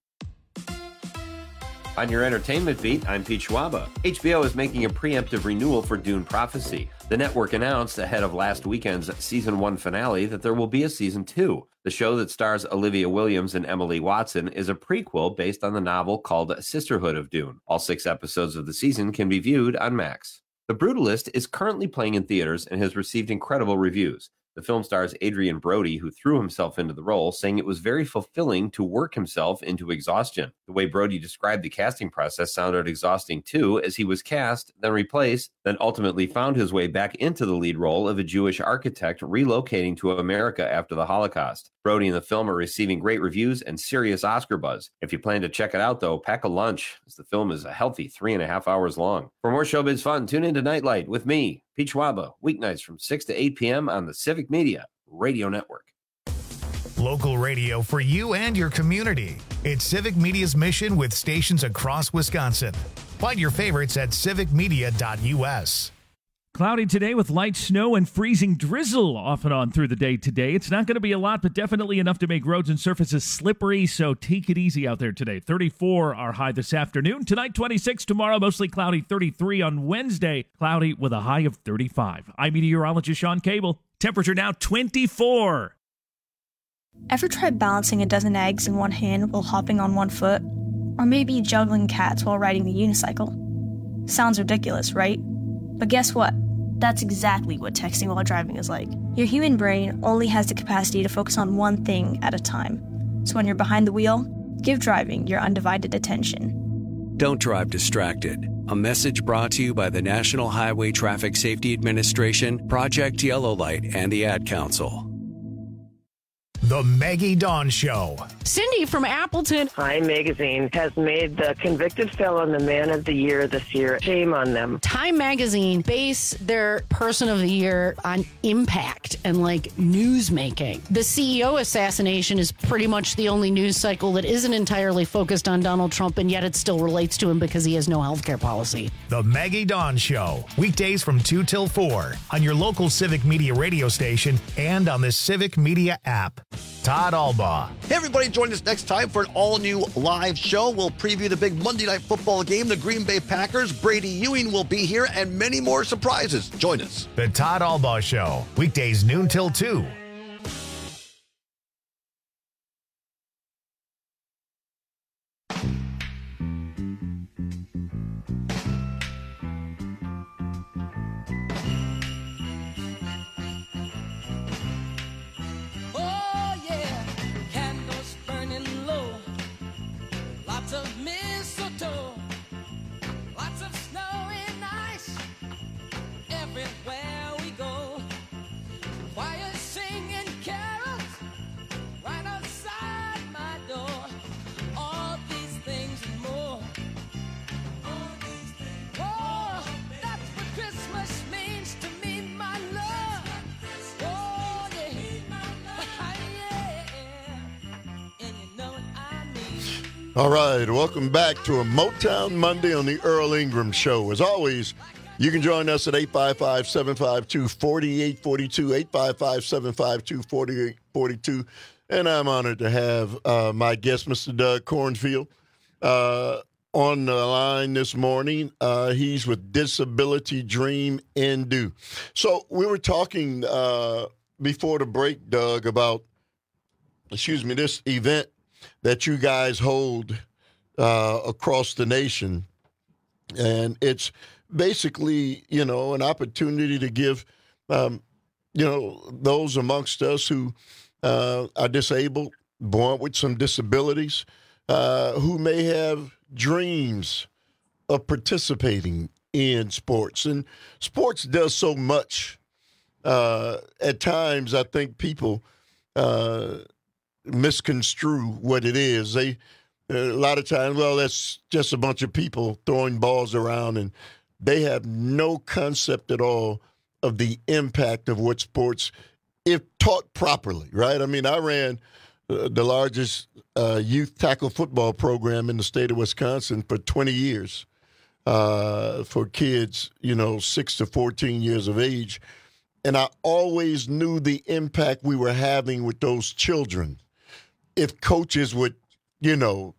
[SPEAKER 4] On your entertainment beat, I'm Pete Schwaba. H B O is making a preemptive renewal for Dune Prophecy. The network announced ahead of last weekend's season one finale that there will be a season two. The show that stars Olivia Williams and Emily Watson is a prequel based on the novel called Sisterhood of Dune. All six episodes of the season can be viewed on Max. The Brutalist is currently playing in theaters and has received incredible reviews. The film stars Adrian Brody, who threw himself into the role, saying it was very fulfilling to work himself into exhaustion. The way Brody described the casting process sounded exhausting too, as he was cast, then replaced, then ultimately found his way back into the lead role of a Jewish architect relocating to America after the Holocaust. Brody and the film are receiving great reviews and serious Oscar buzz. If you plan to check it out, though, pack a lunch, as the film is a healthy three and a half hours long. For more showbiz fun, tune in to Nightlight with me, Pete Schwaba, weeknights from six to eight p.m. on the Civic Media Radio Network.
[SPEAKER 3] Local radio for you and your community. It's Civic Media's mission with stations across Wisconsin. Find your favorites at civic media dot u s.
[SPEAKER 10] Cloudy today with light snow and freezing drizzle off and on through the day today. It's not going to be a lot, but definitely enough to make roads and surfaces slippery, so take it easy out there today. thirty-four our high this afternoon. Tonight, twenty-six. Tomorrow, mostly cloudy. thirty-three on Wednesday. Cloudy with a high of thirty-five. I'm meteorologist Sean Cable. Temperature now twenty-four.
[SPEAKER 5] Ever tried balancing a dozen eggs in one hand while hopping on one foot? Or maybe juggling cats while riding the unicycle? Sounds ridiculous, right? But guess what? That's exactly what texting while driving is like. Your human brain only has the capacity to focus on one thing at a time. So when you're behind the wheel, give driving your undivided attention.
[SPEAKER 25] Don't drive distracted. A message brought to you by the National Highway Traffic Safety Administration, Project Yellow Light, and the Ad Council.
[SPEAKER 3] The Maggie Dawn Show.
[SPEAKER 26] Cindy from Appleton. Time Magazine has made the convicted felon the man of the year this year. Shame on them. Time Magazine base their person of the year on impact and like news making. The C E O assassination is pretty much the only news cycle that isn't entirely focused on Donald Trump, and yet it still relates to him because he has no health care policy.
[SPEAKER 3] The Maggie Dawn Show. Weekdays from two till four on your local Civic Media radio station and on the Civic Media app. Todd Albaugh.
[SPEAKER 14] Hey, everybody, join us next time for an all-new live show. We'll preview the big Monday Night Football game, the Green Bay Packers. Brady Ewing will be here, and many more surprises. Join us.
[SPEAKER 3] The Todd Albaugh Show. Weekdays noon till two.
[SPEAKER 24] Everywhere we go, quiet
[SPEAKER 16] All right, welcome back to a Motown Monday on the Earl Ingram Show. As always, you can join us at eight five five, seven five two, four eight four two, eight five five, seven five two, four eight four two. And I'm honored to have uh, my guest, Mister Doug Cornfield, uh, on the line this morning. Uh, he's with Disability Dream and Do. So we were talking uh, before the break, Doug, about, excuse me, this event that you guys hold uh, across the nation. And it's basically, you know, an opportunity to give, um, you know, those amongst us who uh, are disabled, born with some disabilities, uh, who may have dreams of participating in sports. And sports does so much. Uh, at times, I think people uh, misconstrue what it is. They a lot of times, well, that's just a bunch of people throwing balls around, and they have no concept at all of the impact of what sports, if taught properly, right? I mean, I ran uh, the largest uh, youth tackle football program in the state of Wisconsin for twenty years uh, for kids, you know, six to fourteen years of age. And I always knew the impact we were having with those children if coaches would, you know,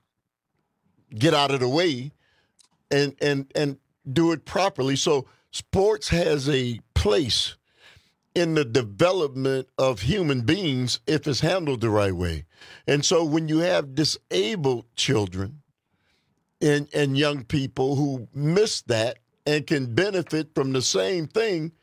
[SPEAKER 16] get out of the way and and and do it properly. So sports has a place in the development of human beings if it's handled the right way. And so when you have disabled children and and young people who miss that and can benefit from the same thing,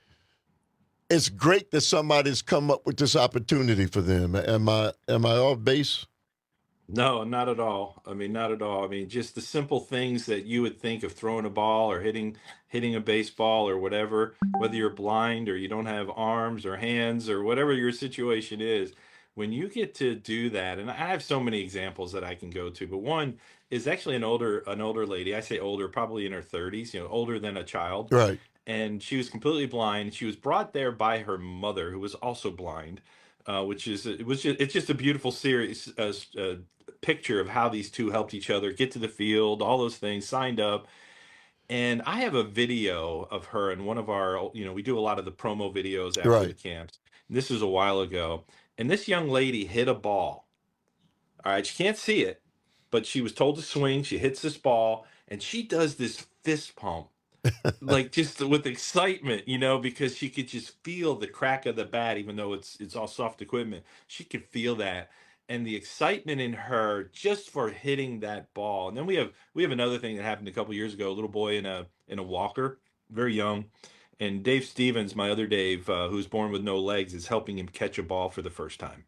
[SPEAKER 16] it's great that somebody's come up with this opportunity for them. Am I am I off base?
[SPEAKER 18] No, not at all. I mean, not at all. I mean, just the simple things that you would think of throwing a ball or hitting hitting a baseball or whatever, whether you're blind or you don't have arms or hands or whatever your situation is, when you get to do that, and I have so many examples that I can go to, but one is actually an older an older lady. I say older, probably in her thirties, you know, older than a child.
[SPEAKER 16] Right.
[SPEAKER 18] And she was completely blind. She was brought there by her mother, who was also blind, uh, which is it was just it's just a beautiful series, uh, uh, picture of how these two helped each other get to the field, all those things, signed up. And I have a video of her in one of our, you know, we do a lot of the promo videos after
[SPEAKER 16] Right.
[SPEAKER 18] the camps. This is a while ago, and this young lady hit a ball. All right, she can't see it, but she was told to swing. She hits this ball, and she does this fist pump. Like just with excitement, you know, because she could just feel the crack of the bat, even though it's it's all soft equipment. She could feel that, and the excitement in her just for hitting that ball. And then we have we have another thing that happened a couple years ago. A little boy in a in a walker, very young, and Dave Stevens, my other Dave, uh, who's born with no legs, is helping him catch a ball for the first time.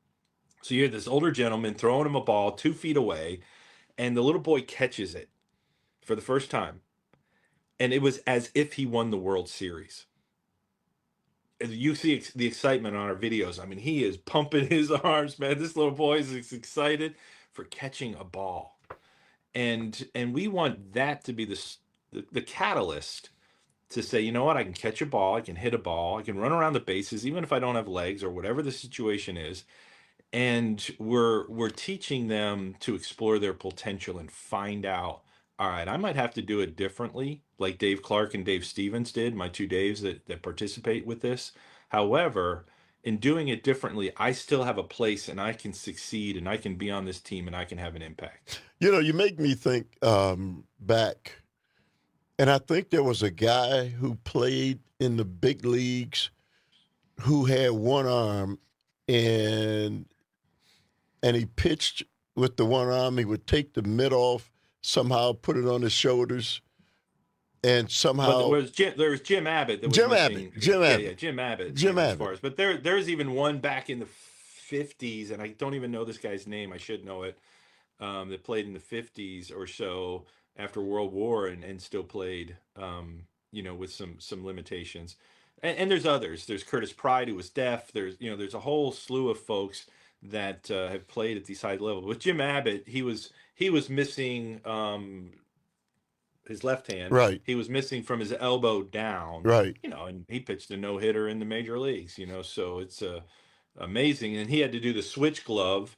[SPEAKER 18] So you have this older gentleman throwing him a ball two feet away, and the little boy catches it for the first time. And it was as if he won the World Series. And you see ex- the excitement on our videos. I mean, he is pumping his arms, man. This little boy is excited for catching a ball. And and we want that to be the, s- the, the catalyst to say, you know what, I can catch a ball, I can hit a ball, I can run around the bases, even if I don't have legs or whatever the situation is. And we're we're teaching them to explore their potential and find out, all right, I might have to do it differently, like Dave Clark and Dave Stevens did, my two Daves that, that participate with this. However, in doing it differently, I still have a place and I can succeed and I can be on this team and I can have an impact.
[SPEAKER 16] You know, you make me think um, back, and I think there was a guy who played in the big leagues who had one arm, and and he pitched with the one arm. He would take the mitt off, somehow put it on his shoulders, and somehow
[SPEAKER 18] But there was Jim, there was Jim Abbott. That was
[SPEAKER 16] Jim
[SPEAKER 18] missing.
[SPEAKER 16] Abbott, Jim
[SPEAKER 18] yeah,
[SPEAKER 16] Abbott.
[SPEAKER 18] Yeah, Jim Abbott.
[SPEAKER 16] Jim
[SPEAKER 18] you know, as
[SPEAKER 16] Abbott.
[SPEAKER 18] far as- but there, there's even one back in the fifties, and I don't even know this guy's name. I should know it. Um, that played in the fifties or so after World War, and, and still played. Um, you know, with some some limitations. And, and there's others. There's Curtis Pride, who was deaf. There's you know, there's a whole slew of folks that uh, have played at these high levels. With Jim Abbott, he was he was missing um, his left hand.
[SPEAKER 16] Right.
[SPEAKER 18] He was missing from his elbow down.
[SPEAKER 16] Right.
[SPEAKER 18] You know, and he pitched a no hitter in the major leagues. You know, so it's uh, amazing. And he had to do the switch glove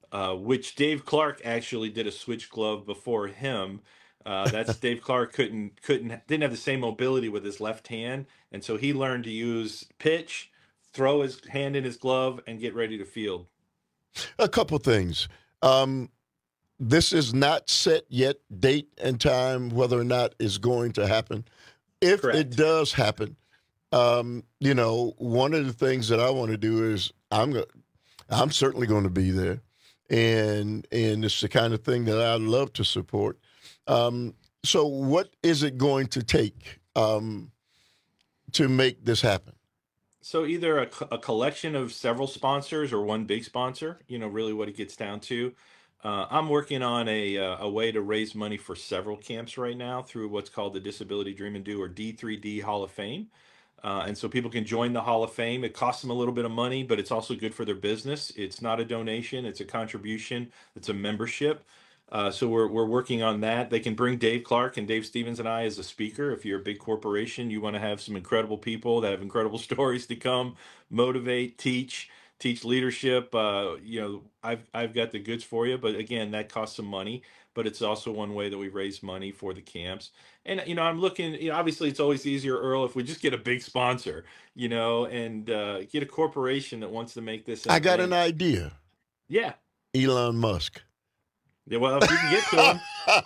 [SPEAKER 18] uh, which Dave Clark actually did a switch glove before him. Uh, that's Dave Clark couldn't couldn't didn't have the same mobility with his left hand, and so he learned to use pitch, throw his hand in his glove, and get ready to field.
[SPEAKER 16] A couple things. Um, this is not set yet, date and time, whether or not it's going to happen. If
[SPEAKER 18] Correct.
[SPEAKER 16] it does happen, um, you know, one of the things that I want to do is I'm go- I'm certainly going to be there, and and it's the kind of thing that I love to support. Um, so, what is it going to take um, to make this happen?
[SPEAKER 18] So either a, co- a collection of several sponsors or one big sponsor, you know, really what it gets down to. Uh, I'm working on a uh, a way to raise money for several camps right now through what's called the Disability Dream and Do, or D three D Hall of Fame. Uh, and so people can join the Hall of Fame. It costs them a little bit of money, but it's also good for their business. It's not a donation. It's a contribution. It's a membership. Uh, so we're we're working on that. They can bring Dave Clark and Dave Stevens and I as a speaker. If you're a big corporation, you want to have some incredible people that have incredible stories to come, motivate, teach, teach leadership. Uh, you know, I've I've got the goods for you, but again, that costs some money. But it's also one way that we raise money for the camps. And you know, I'm looking. You know, obviously, it's always easier, Earl, if we just get a big sponsor. You know, and uh, get a corporation that wants to make this.
[SPEAKER 16] I got
[SPEAKER 18] event.
[SPEAKER 16] an idea.
[SPEAKER 18] Yeah.
[SPEAKER 16] Elon Musk.
[SPEAKER 18] Yeah, well, if you can get to him.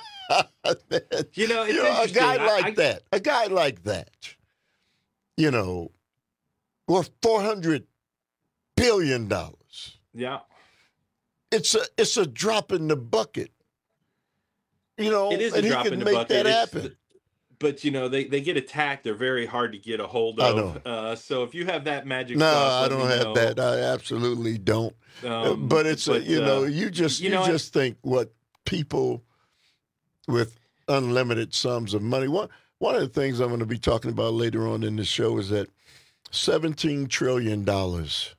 [SPEAKER 18] You know, it's
[SPEAKER 16] You know, a
[SPEAKER 18] interesting.
[SPEAKER 16] guy
[SPEAKER 18] I-
[SPEAKER 16] like
[SPEAKER 18] I-
[SPEAKER 16] that, a guy like that, you know, worth four hundred billion dollars.
[SPEAKER 18] Yeah.
[SPEAKER 16] It's a it's a drop in the bucket. You know,
[SPEAKER 18] It is a
[SPEAKER 16] and he
[SPEAKER 18] drop
[SPEAKER 16] can
[SPEAKER 18] in the
[SPEAKER 16] make
[SPEAKER 18] bucket.
[SPEAKER 16] that
[SPEAKER 18] It's-
[SPEAKER 16] happen.
[SPEAKER 18] But you know, they, they get attacked. They're very hard to get a hold
[SPEAKER 16] I
[SPEAKER 18] of. Uh, so if you have that magic
[SPEAKER 16] No,
[SPEAKER 18] sauce,
[SPEAKER 16] I
[SPEAKER 18] let
[SPEAKER 16] don't
[SPEAKER 18] me
[SPEAKER 16] have
[SPEAKER 18] know.
[SPEAKER 16] that. I absolutely don't.
[SPEAKER 18] Um,
[SPEAKER 16] but it's
[SPEAKER 18] but,
[SPEAKER 16] a, you know,
[SPEAKER 18] uh,
[SPEAKER 16] you just
[SPEAKER 18] you
[SPEAKER 16] you,
[SPEAKER 18] know, I-
[SPEAKER 16] just think what people with unlimited sums of money. One one of the things I'm going to be talking about later on in the show is that seventeen trillion dollars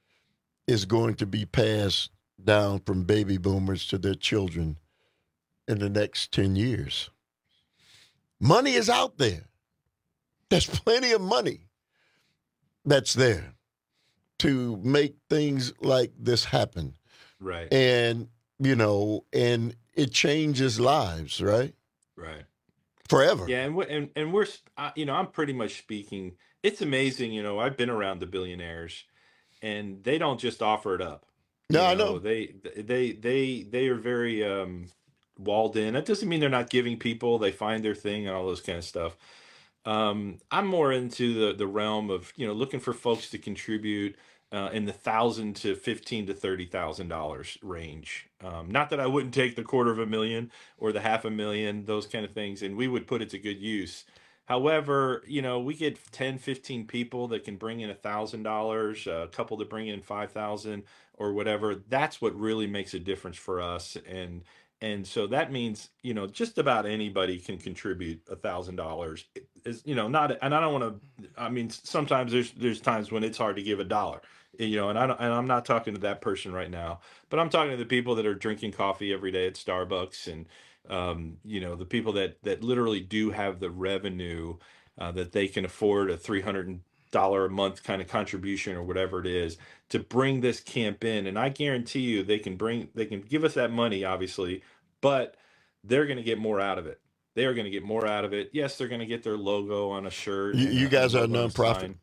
[SPEAKER 16] is going to be passed down from baby boomers to their children in the next ten years. Money is out there. There's plenty of money that's there to make things like this happen.
[SPEAKER 18] Right.
[SPEAKER 16] And, you know, and it changes lives, right?
[SPEAKER 18] Right.
[SPEAKER 16] Forever.
[SPEAKER 18] Yeah, and we're, and and we're sp- uh, you know, I'm pretty much speaking. It's amazing, you know. I've been around the billionaires, and they don't just offer it up.
[SPEAKER 16] No,
[SPEAKER 18] You
[SPEAKER 16] I know.
[SPEAKER 18] They they they they are very um, walled in. That doesn't mean they're not giving people. They find their thing and all those kind of stuff. Um, I'm more into the the realm of, you know, looking for folks to contribute uh, in the thousand to fifteen to thirty thousand dollars range. Um, not that I wouldn't take the quarter of a million or the half a million, those kind of things, and we would put it to good use. However, you know, we get ten, fifteen people that can bring in a thousand dollars, a couple that bring in five thousand or whatever. That's what really makes a difference for us. And and so that means, you know, just about anybody can contribute a thousand dollars. Is, you know, not, and I don't want to, I mean, sometimes there's there's times when it's hard to give a dollar, you know, and I don't, and I'm not talking to that person right now, but I'm talking to the people that are drinking coffee every day at Starbucks, and um, you know, the people that that literally do have the revenue uh, that they can afford a three hundred dollar a month kind of contribution or whatever it is to bring this camp in. And I guarantee you they can bring, they can give us that money, obviously, but they're going to get more out of it. They are going to get more out of it. Yes, they're going to get their logo on a shirt.
[SPEAKER 16] You,
[SPEAKER 18] and
[SPEAKER 16] you
[SPEAKER 18] a-
[SPEAKER 16] guys
[SPEAKER 18] a
[SPEAKER 16] are a
[SPEAKER 18] logo on a
[SPEAKER 16] nonprofit.
[SPEAKER 18] sign.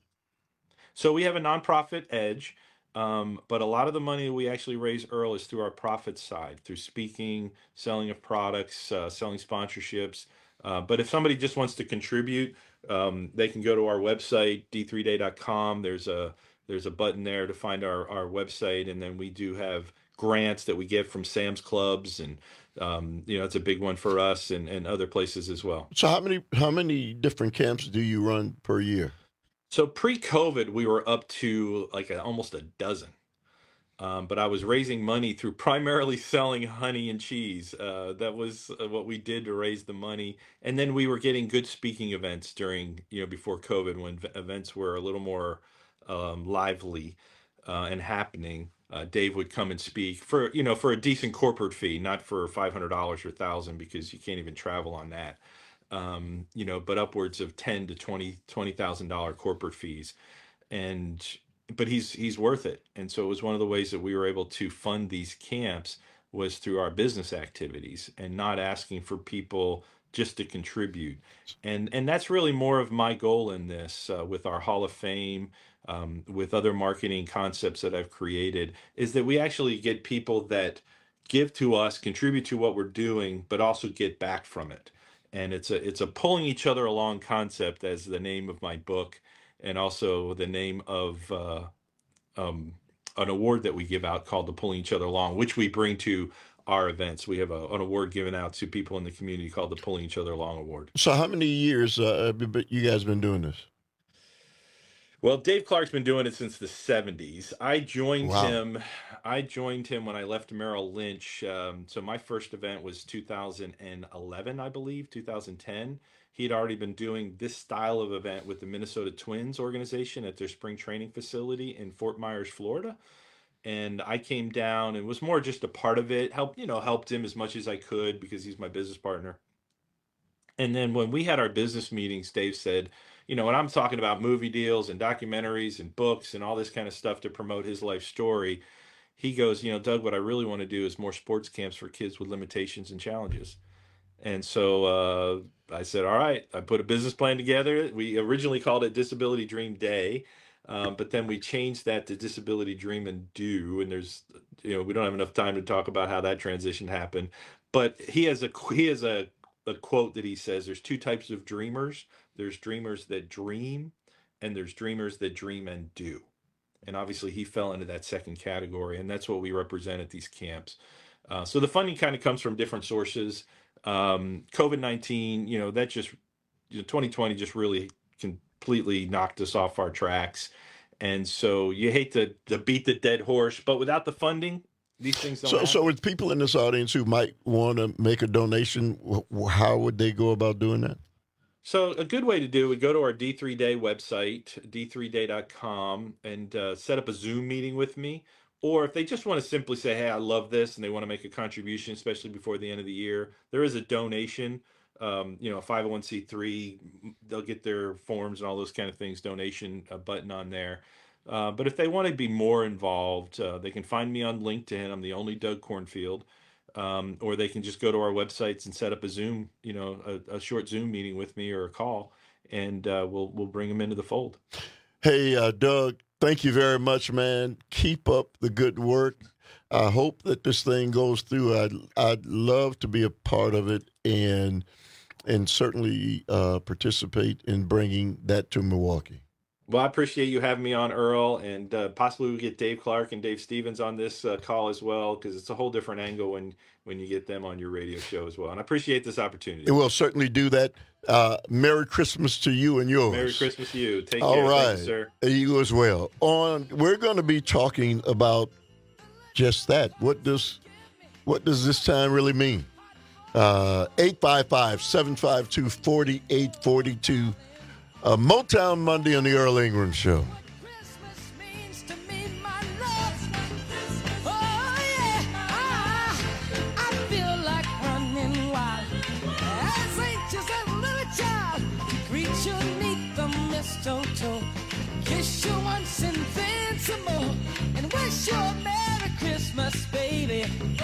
[SPEAKER 18] So we have a nonprofit edge, um, but a lot of the money we actually raise, Earl, is through our profit side, through speaking, selling of products, uh, selling sponsorships. Uh, but if somebody just wants to contribute, um, they can go to our website, d three day dot com. There's a there's a button there to find our, our website, and then we do have grants that we get from Sam's Clubs, and um, you know, it's a big one for us, and, and other places as well.
[SPEAKER 16] So how many how many different camps do you run per year?
[SPEAKER 18] So pre-COVID, we were up to like a, almost a dozen. Um, but I was raising money through primarily selling honey and cheese. Uh, that was uh, what we did to raise the money. And then we were getting good speaking events during, you know, before COVID, when v- events were a little more um, lively uh, and happening. Uh, Dave would come and speak for, you know, for a decent corporate fee, not for five hundred dollars or one thousand dollars, because you can't even travel on that. Um, you know, but upwards of ten to twenty, twenty thousand dollar corporate fees. And but he's he's worth it. And so it was one of the ways that we were able to fund these camps was through our business activities and not asking for people just to contribute. And and that's really more of my goal in this uh, with our Hall of Fame, um, with other marketing concepts that I've created, is that we actually get people that give to us, contribute to what we're doing, but also get back from it. And it's a it's a pulling each other along concept, as the name of my book, and also the name of uh, um, an award that we give out called the Pulling Each Other Along, which we bring to our events. We have a, an award given out to people in the community called the Pulling Each Other Along Award.
[SPEAKER 16] So how many years uh, have you guys been doing this?
[SPEAKER 18] Well, Dave Clark's been doing it since the seventies. I joined
[SPEAKER 16] Wow.
[SPEAKER 18] him. I joined him when I left Merrill Lynch. Um, so my first event was two thousand eleven, I believe, two thousand ten. He had already been doing this style of event with the Minnesota Twins organization at their spring training facility in Fort Myers, Florida. And I came down and was more just a part of it. Helped, you know, helped him as much as I could because he's my business partner. And then when we had our business meetings, Dave said, you know, when I'm talking about movie deals and documentaries and books and all this kind of stuff to promote his life story, he goes, you know, Doug, what I really want to do is more sports camps for kids with limitations and challenges. And so uh, I said, all right, I put a business plan together. We originally called it Disability Dream Day, um, but then we changed that to Disability Dream and Do. And there's, you know, we don't have enough time to talk about how that transition happened. But he has a he has a, a quote that he says, there's two types of dreamers. There's dreamers that dream, and there's dreamers that dream and do. And obviously he fell into that second category, and that's what we represent at these camps. Uh, so the funding kind of comes from different sources. Um, COVID nineteen, you know, that just, you know, twenty twenty just really completely knocked us off our tracks. And so you hate to, to beat the dead horse, but without the funding, these things don't
[SPEAKER 16] So,
[SPEAKER 18] happen.
[SPEAKER 16] so with people in this audience who might want to make a donation, wh- how would they go about doing that?
[SPEAKER 18] So a good way to do it would go to our D three Day website, d three day dot com, and uh, set up a Zoom meeting with me. Or if they just want to simply say, hey, I love this, and they want to make a contribution, especially before the end of the year, there is a donation, um, you know, a five oh one c three, they'll get their forms and all those kind of things, donation uh, button on there. Uh, but if they want to be more involved, uh, they can find me on LinkedIn. I'm the only Doug Cornfield. Um, or they can just go to our websites and set up a Zoom, you know, a, a short Zoom meeting with me or a call, and uh, we'll we'll bring them into the fold.
[SPEAKER 16] Hey, uh, Doug, thank you very much, man. Keep up the good work. I hope that this thing goes through. I'd, I'd love to be a part of it and and certainly uh, participate in bringing that to Milwaukee.
[SPEAKER 18] Well, I appreciate you having me on, Earl, and uh, possibly we get Dave Clark and Dave Stevens on this uh, call as well, because it's a whole different angle when when you get them on your radio show as well. And I appreciate this opportunity.
[SPEAKER 16] And we'll certainly do that. Uh, Merry Christmas to you and yours.
[SPEAKER 18] Merry Christmas to you. Take
[SPEAKER 16] All
[SPEAKER 18] care.
[SPEAKER 16] right.
[SPEAKER 18] Thank you, sir.
[SPEAKER 16] You as well. On, we're going to be talking about just that. What does what does this time really mean? Uh, eight five five, seven five two, four eight four two. Uh, Motown Monday on the Earl Ingram Show.
[SPEAKER 24] Kiss you once and then some more, and wish you a Merry Christmas, baby.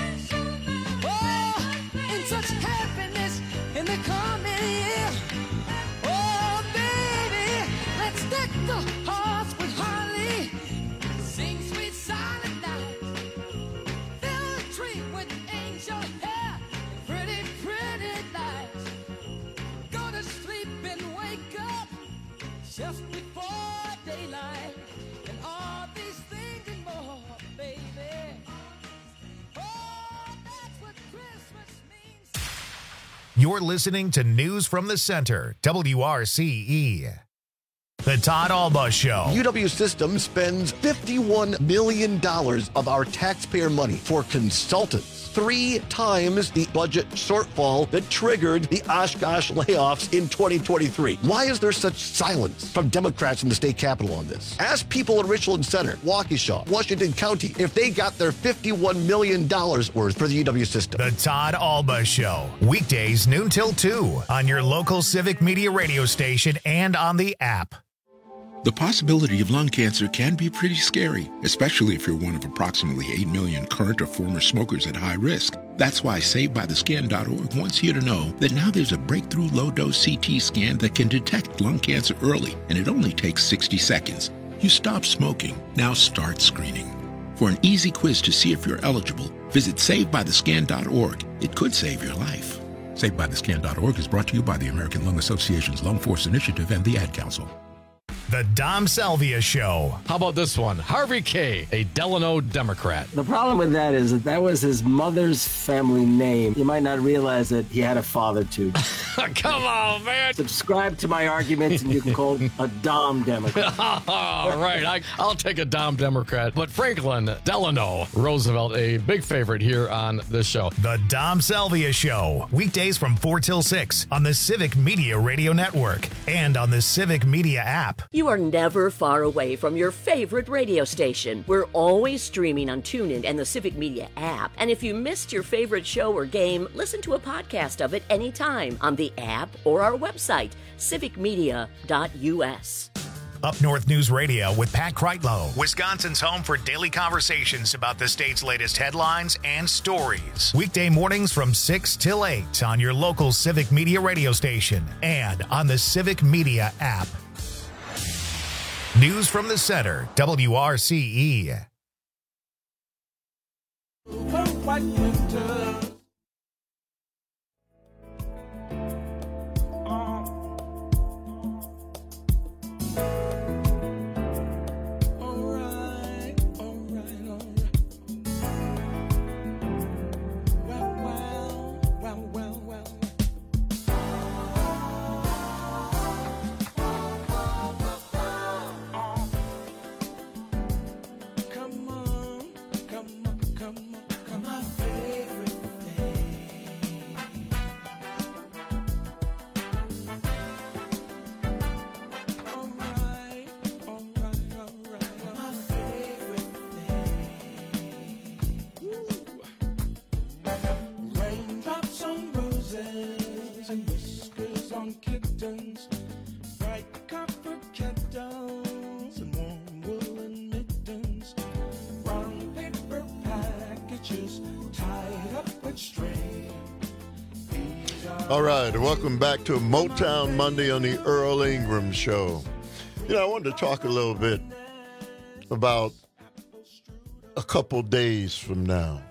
[SPEAKER 24] Oh, and such happiness in the coming year. Oh, baby, let's deck the hearts with holly, sing sweet silent night, fill the tree with angel hair, and pretty, pretty lights. Go to sleep and wake up just before daylight, and all these things and more, baby. Oh, that's what Christmas means.
[SPEAKER 3] You're listening to News from the Center, W R C E. The Todd Alba Show.
[SPEAKER 14] U W Systems spends fifty-one million dollars of our taxpayer money for consultants. Three times the budget shortfall that triggered the Oshkosh layoffs in twenty twenty-three. Why is there such silence from Democrats in the state capitol on this? Ask people in Richland Center, Waukesha, Washington County if they got their fifty-one million dollars worth for the U W system.
[SPEAKER 3] The Todd Alba Show. Weekdays noon till two on your local Civic Media radio station and on the app.
[SPEAKER 6] The possibility of lung cancer can be pretty scary, especially if you're one of approximately eight million current or former smokers at high risk. That's why Saved By The Scan dot org wants you to know that now there's a breakthrough low-dose C T scan that can detect lung cancer early, and it only takes sixty seconds. You stop smoking, now start screening. For an easy quiz to see if you're eligible, visit Saved By The Scan dot org. It could save your life. Saved By The Scan dot org is brought to you by the American Lung Association's Lung Force Initiative and the Ad Council.
[SPEAKER 3] The Dom Salvia Show.
[SPEAKER 7] How about this one? Harvey K., a Delano Democrat.
[SPEAKER 8] The problem with that is that that was his mother's family name. You might not realize that he had a father, too.
[SPEAKER 7] Come on, man.
[SPEAKER 8] Subscribe to my arguments and you can call a Dom Democrat.
[SPEAKER 7] All right, I, I'll take a Dom Democrat. But Franklin Delano Roosevelt, a big favorite here on this show.
[SPEAKER 3] The Dom Salvia Show. Weekdays from four till six on the Civic Media Radio Network and on the Civic Media app.
[SPEAKER 9] You are never far away from your favorite radio station. We're always streaming on TuneIn and the Civic Media app. And if you missed your favorite show or game, listen to a podcast of it anytime on the app or our website, civic media dot u s.
[SPEAKER 3] Up North News Radio with Pat Kreitlow, Wisconsin's home for daily conversations about the state's latest headlines and stories. Weekday mornings from six till eight on your local Civic Media radio station and on the Civic Media app. News from the Center, W R C E.
[SPEAKER 24] White winter.
[SPEAKER 16] All right, welcome back to Motown Monday on the Earl Ingram Show. You know, I wanted to talk a little bit about a couple days from now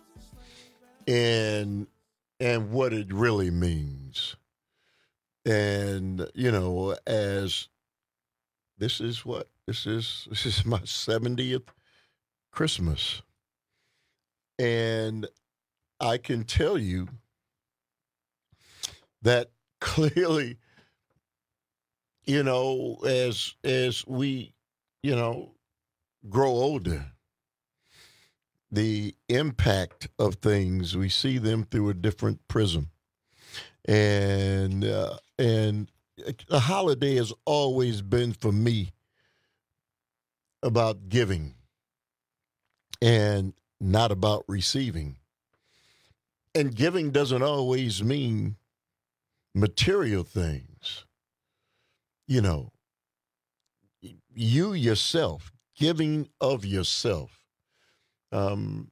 [SPEAKER 16] and and what it really means. And, you know, as this is what? This is this is my seventieth Christmas. And I can tell you that clearly, you know, as as we, you know, grow older, the impact of things, we see them through a different prism. And uh, and the holiday has always been, for me, about giving and not about receiving. And giving doesn't always mean material things. You know, you yourself, giving of yourself. Um,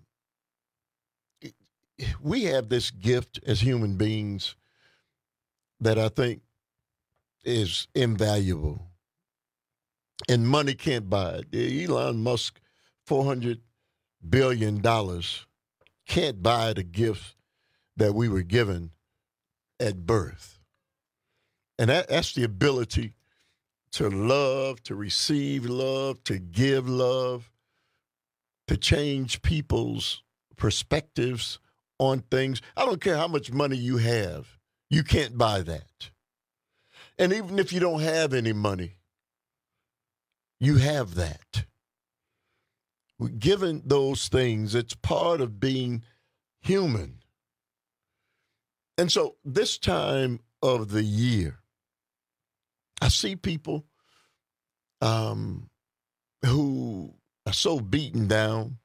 [SPEAKER 16] we have this gift as human beings that I think is invaluable. And money can't buy it. Elon Musk, four hundred billion dollars, can't buy the gift that we were given at birth. And that, that's the ability to love, to receive love, to give love, to change people's perspectives on things. I don't care how much money you have. You can't buy that. And even if you don't have any money, you have that. Given those things, it's part of being human. And so this time of the year, I see people um, who are so beaten down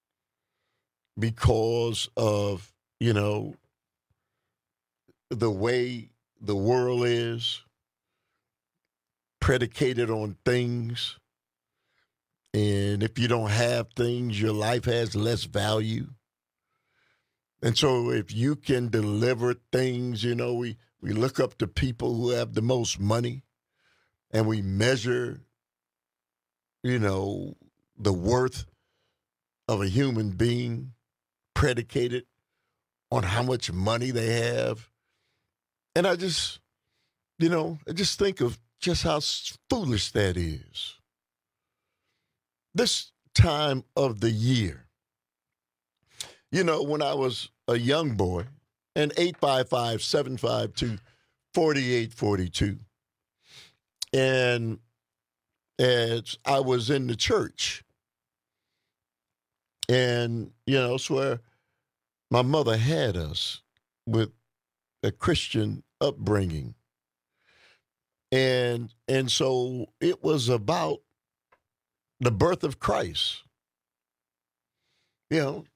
[SPEAKER 16] because of, you know, the way the world is. predicated on things. And if you don't have things, your life has less value. And so if you can deliver things, you know, we, we look up to people who have the most money, and we measure, you know, the worth of a human being predicated on how much money they have. And I just, you know, I just think of just how foolish that is. This time of the year, you know, when I was a young boy, and eight five five, seven five two, four eight four two, and as I was in the church, and, you know, it's where my mother had us with a Christian upbringing. And and so it was about the birth of Christ. You know,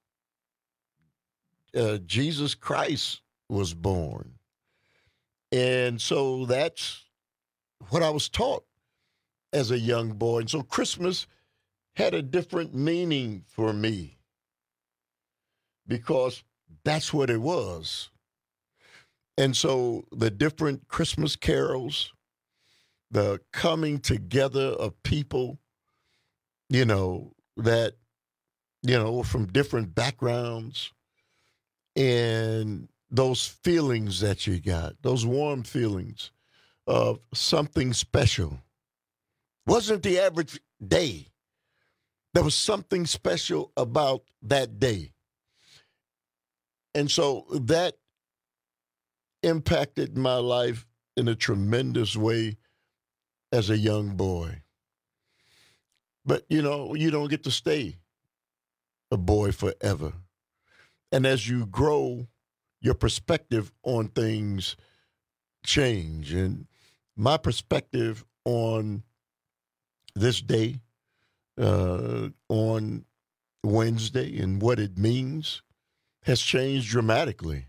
[SPEAKER 16] uh, Jesus Christ was born. And so that's what I was taught as a young boy. And so Christmas had a different meaning for me because that's what it was. And so the different Christmas carols, the coming together of people, you know, that, you know, from different backgrounds, and those feelings that you got, those warm feelings of something special. Wasn't the average day. There was something special about that day. And so that impacted my life in a tremendous way as a young boy. But, you know, you don't get to stay a boy forever. And as you grow, your perspective on things change. And my perspective on this day, uh, on Wednesday, and what it means has changed dramatically.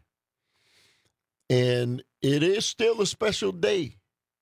[SPEAKER 16] And it is still a special day.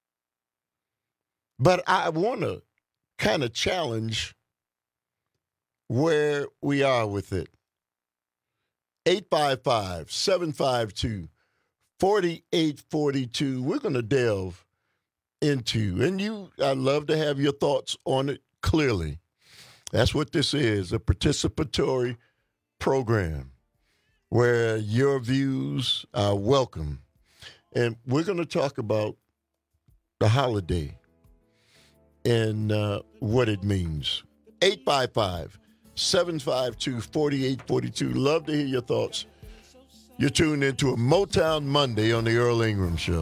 [SPEAKER 16] But I want to kind of challenge where we are with it. eight five five, seven five two, four eight four two. We're going to delve into, and you, I'd love to have your thoughts on it clearly. That's what this is, a participatory program where your views are welcome. And we're going to talk about the holiday and uh, what it means. eight five five, seven five two, four eight four two. Love to hear your thoughts. You're tuned into a Motown Monday on the Earl Ingram Show.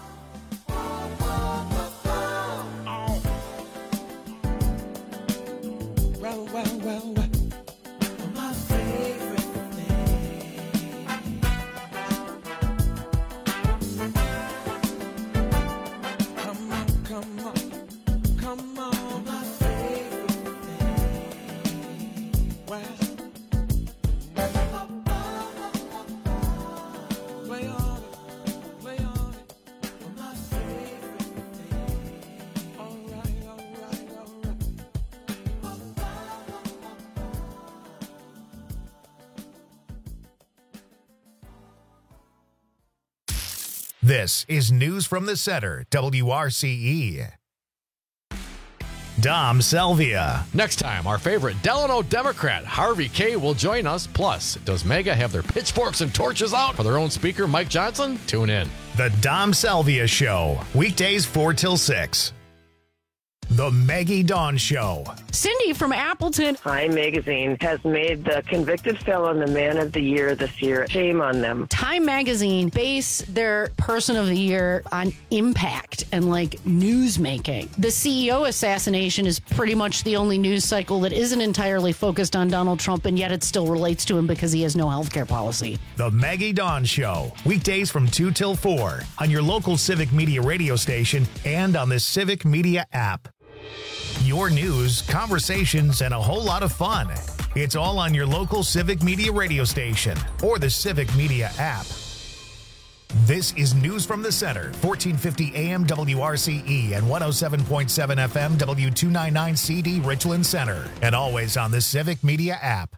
[SPEAKER 24] Well, well, well, well. My favorite thing. Come on, come on, come on. My favorite thing. Well, play on it, play on it. My favorite thing. All right, all right, all right.
[SPEAKER 3] This is News from the Center, W R C E. Dom Salvia.
[SPEAKER 7] Next time, our favorite Delano Democrat, Harvey Kaye, will join us. Plus, does MAGA have their pitchforks and torches out for their own speaker, Mike Johnson? Tune in.
[SPEAKER 3] The Dom Salvia Show, weekdays four till six. The Maggie Dawn Show.
[SPEAKER 26] Cindy from Appleton.
[SPEAKER 11] Time Magazine has made the convicted felon the man of the year this year. Shame on them.
[SPEAKER 26] Time Magazine base their person of the year on impact and like news making. The C E O assassination is pretty much the only news cycle that isn't entirely focused on Donald Trump, and yet it still relates to him because he has no health care policy.
[SPEAKER 3] The Maggie Dawn Show, weekdays from two till four on your local Civic Media radio station and on the Civic Media app. Your news, conversations, and a whole lot of fun. It's all on your local Civic Media radio station or the Civic Media app. This is News from the Center, fourteen fifty A M W R C E and one oh seven point seven F M W two ninety-nine C D Richland Center, and always on the Civic Media app.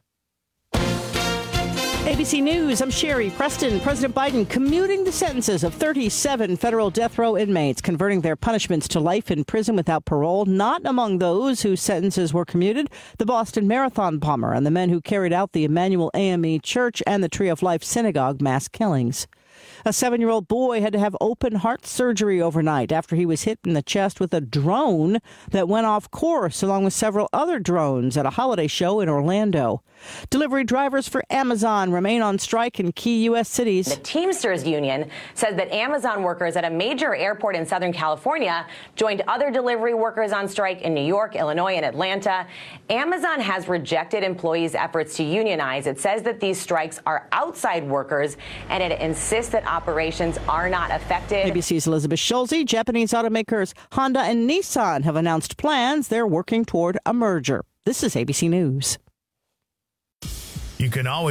[SPEAKER 2] A B C News, I'm Sherry Preston. President Biden commuting the sentences of thirty-seven federal death row inmates, converting their punishments to life in prison without parole. Not among those whose sentences were commuted, the Boston Marathon bomber and the men who carried out the Emmanuel A M E Church and the Tree of Life Synagogue mass killings. A seven-year-old boy had to have open heart surgery overnight after he was hit in the chest with a drone that went off course, along with several other drones at a holiday show in Orlando. Delivery drivers for Amazon remain on strike in key U S cities.
[SPEAKER 12] The Teamsters Union says that Amazon workers at a major airport in Southern California joined other delivery workers on strike in New York, Illinois, and Atlanta. Amazon has rejected employees' efforts to unionize. It says that these strikes are outside workers, and it insists that operations are not affected.
[SPEAKER 2] A B C's Elizabeth Schulze. Japanese automakers Honda and Nissan have announced plans they're working toward a merger. This is A B C News.
[SPEAKER 3] You can always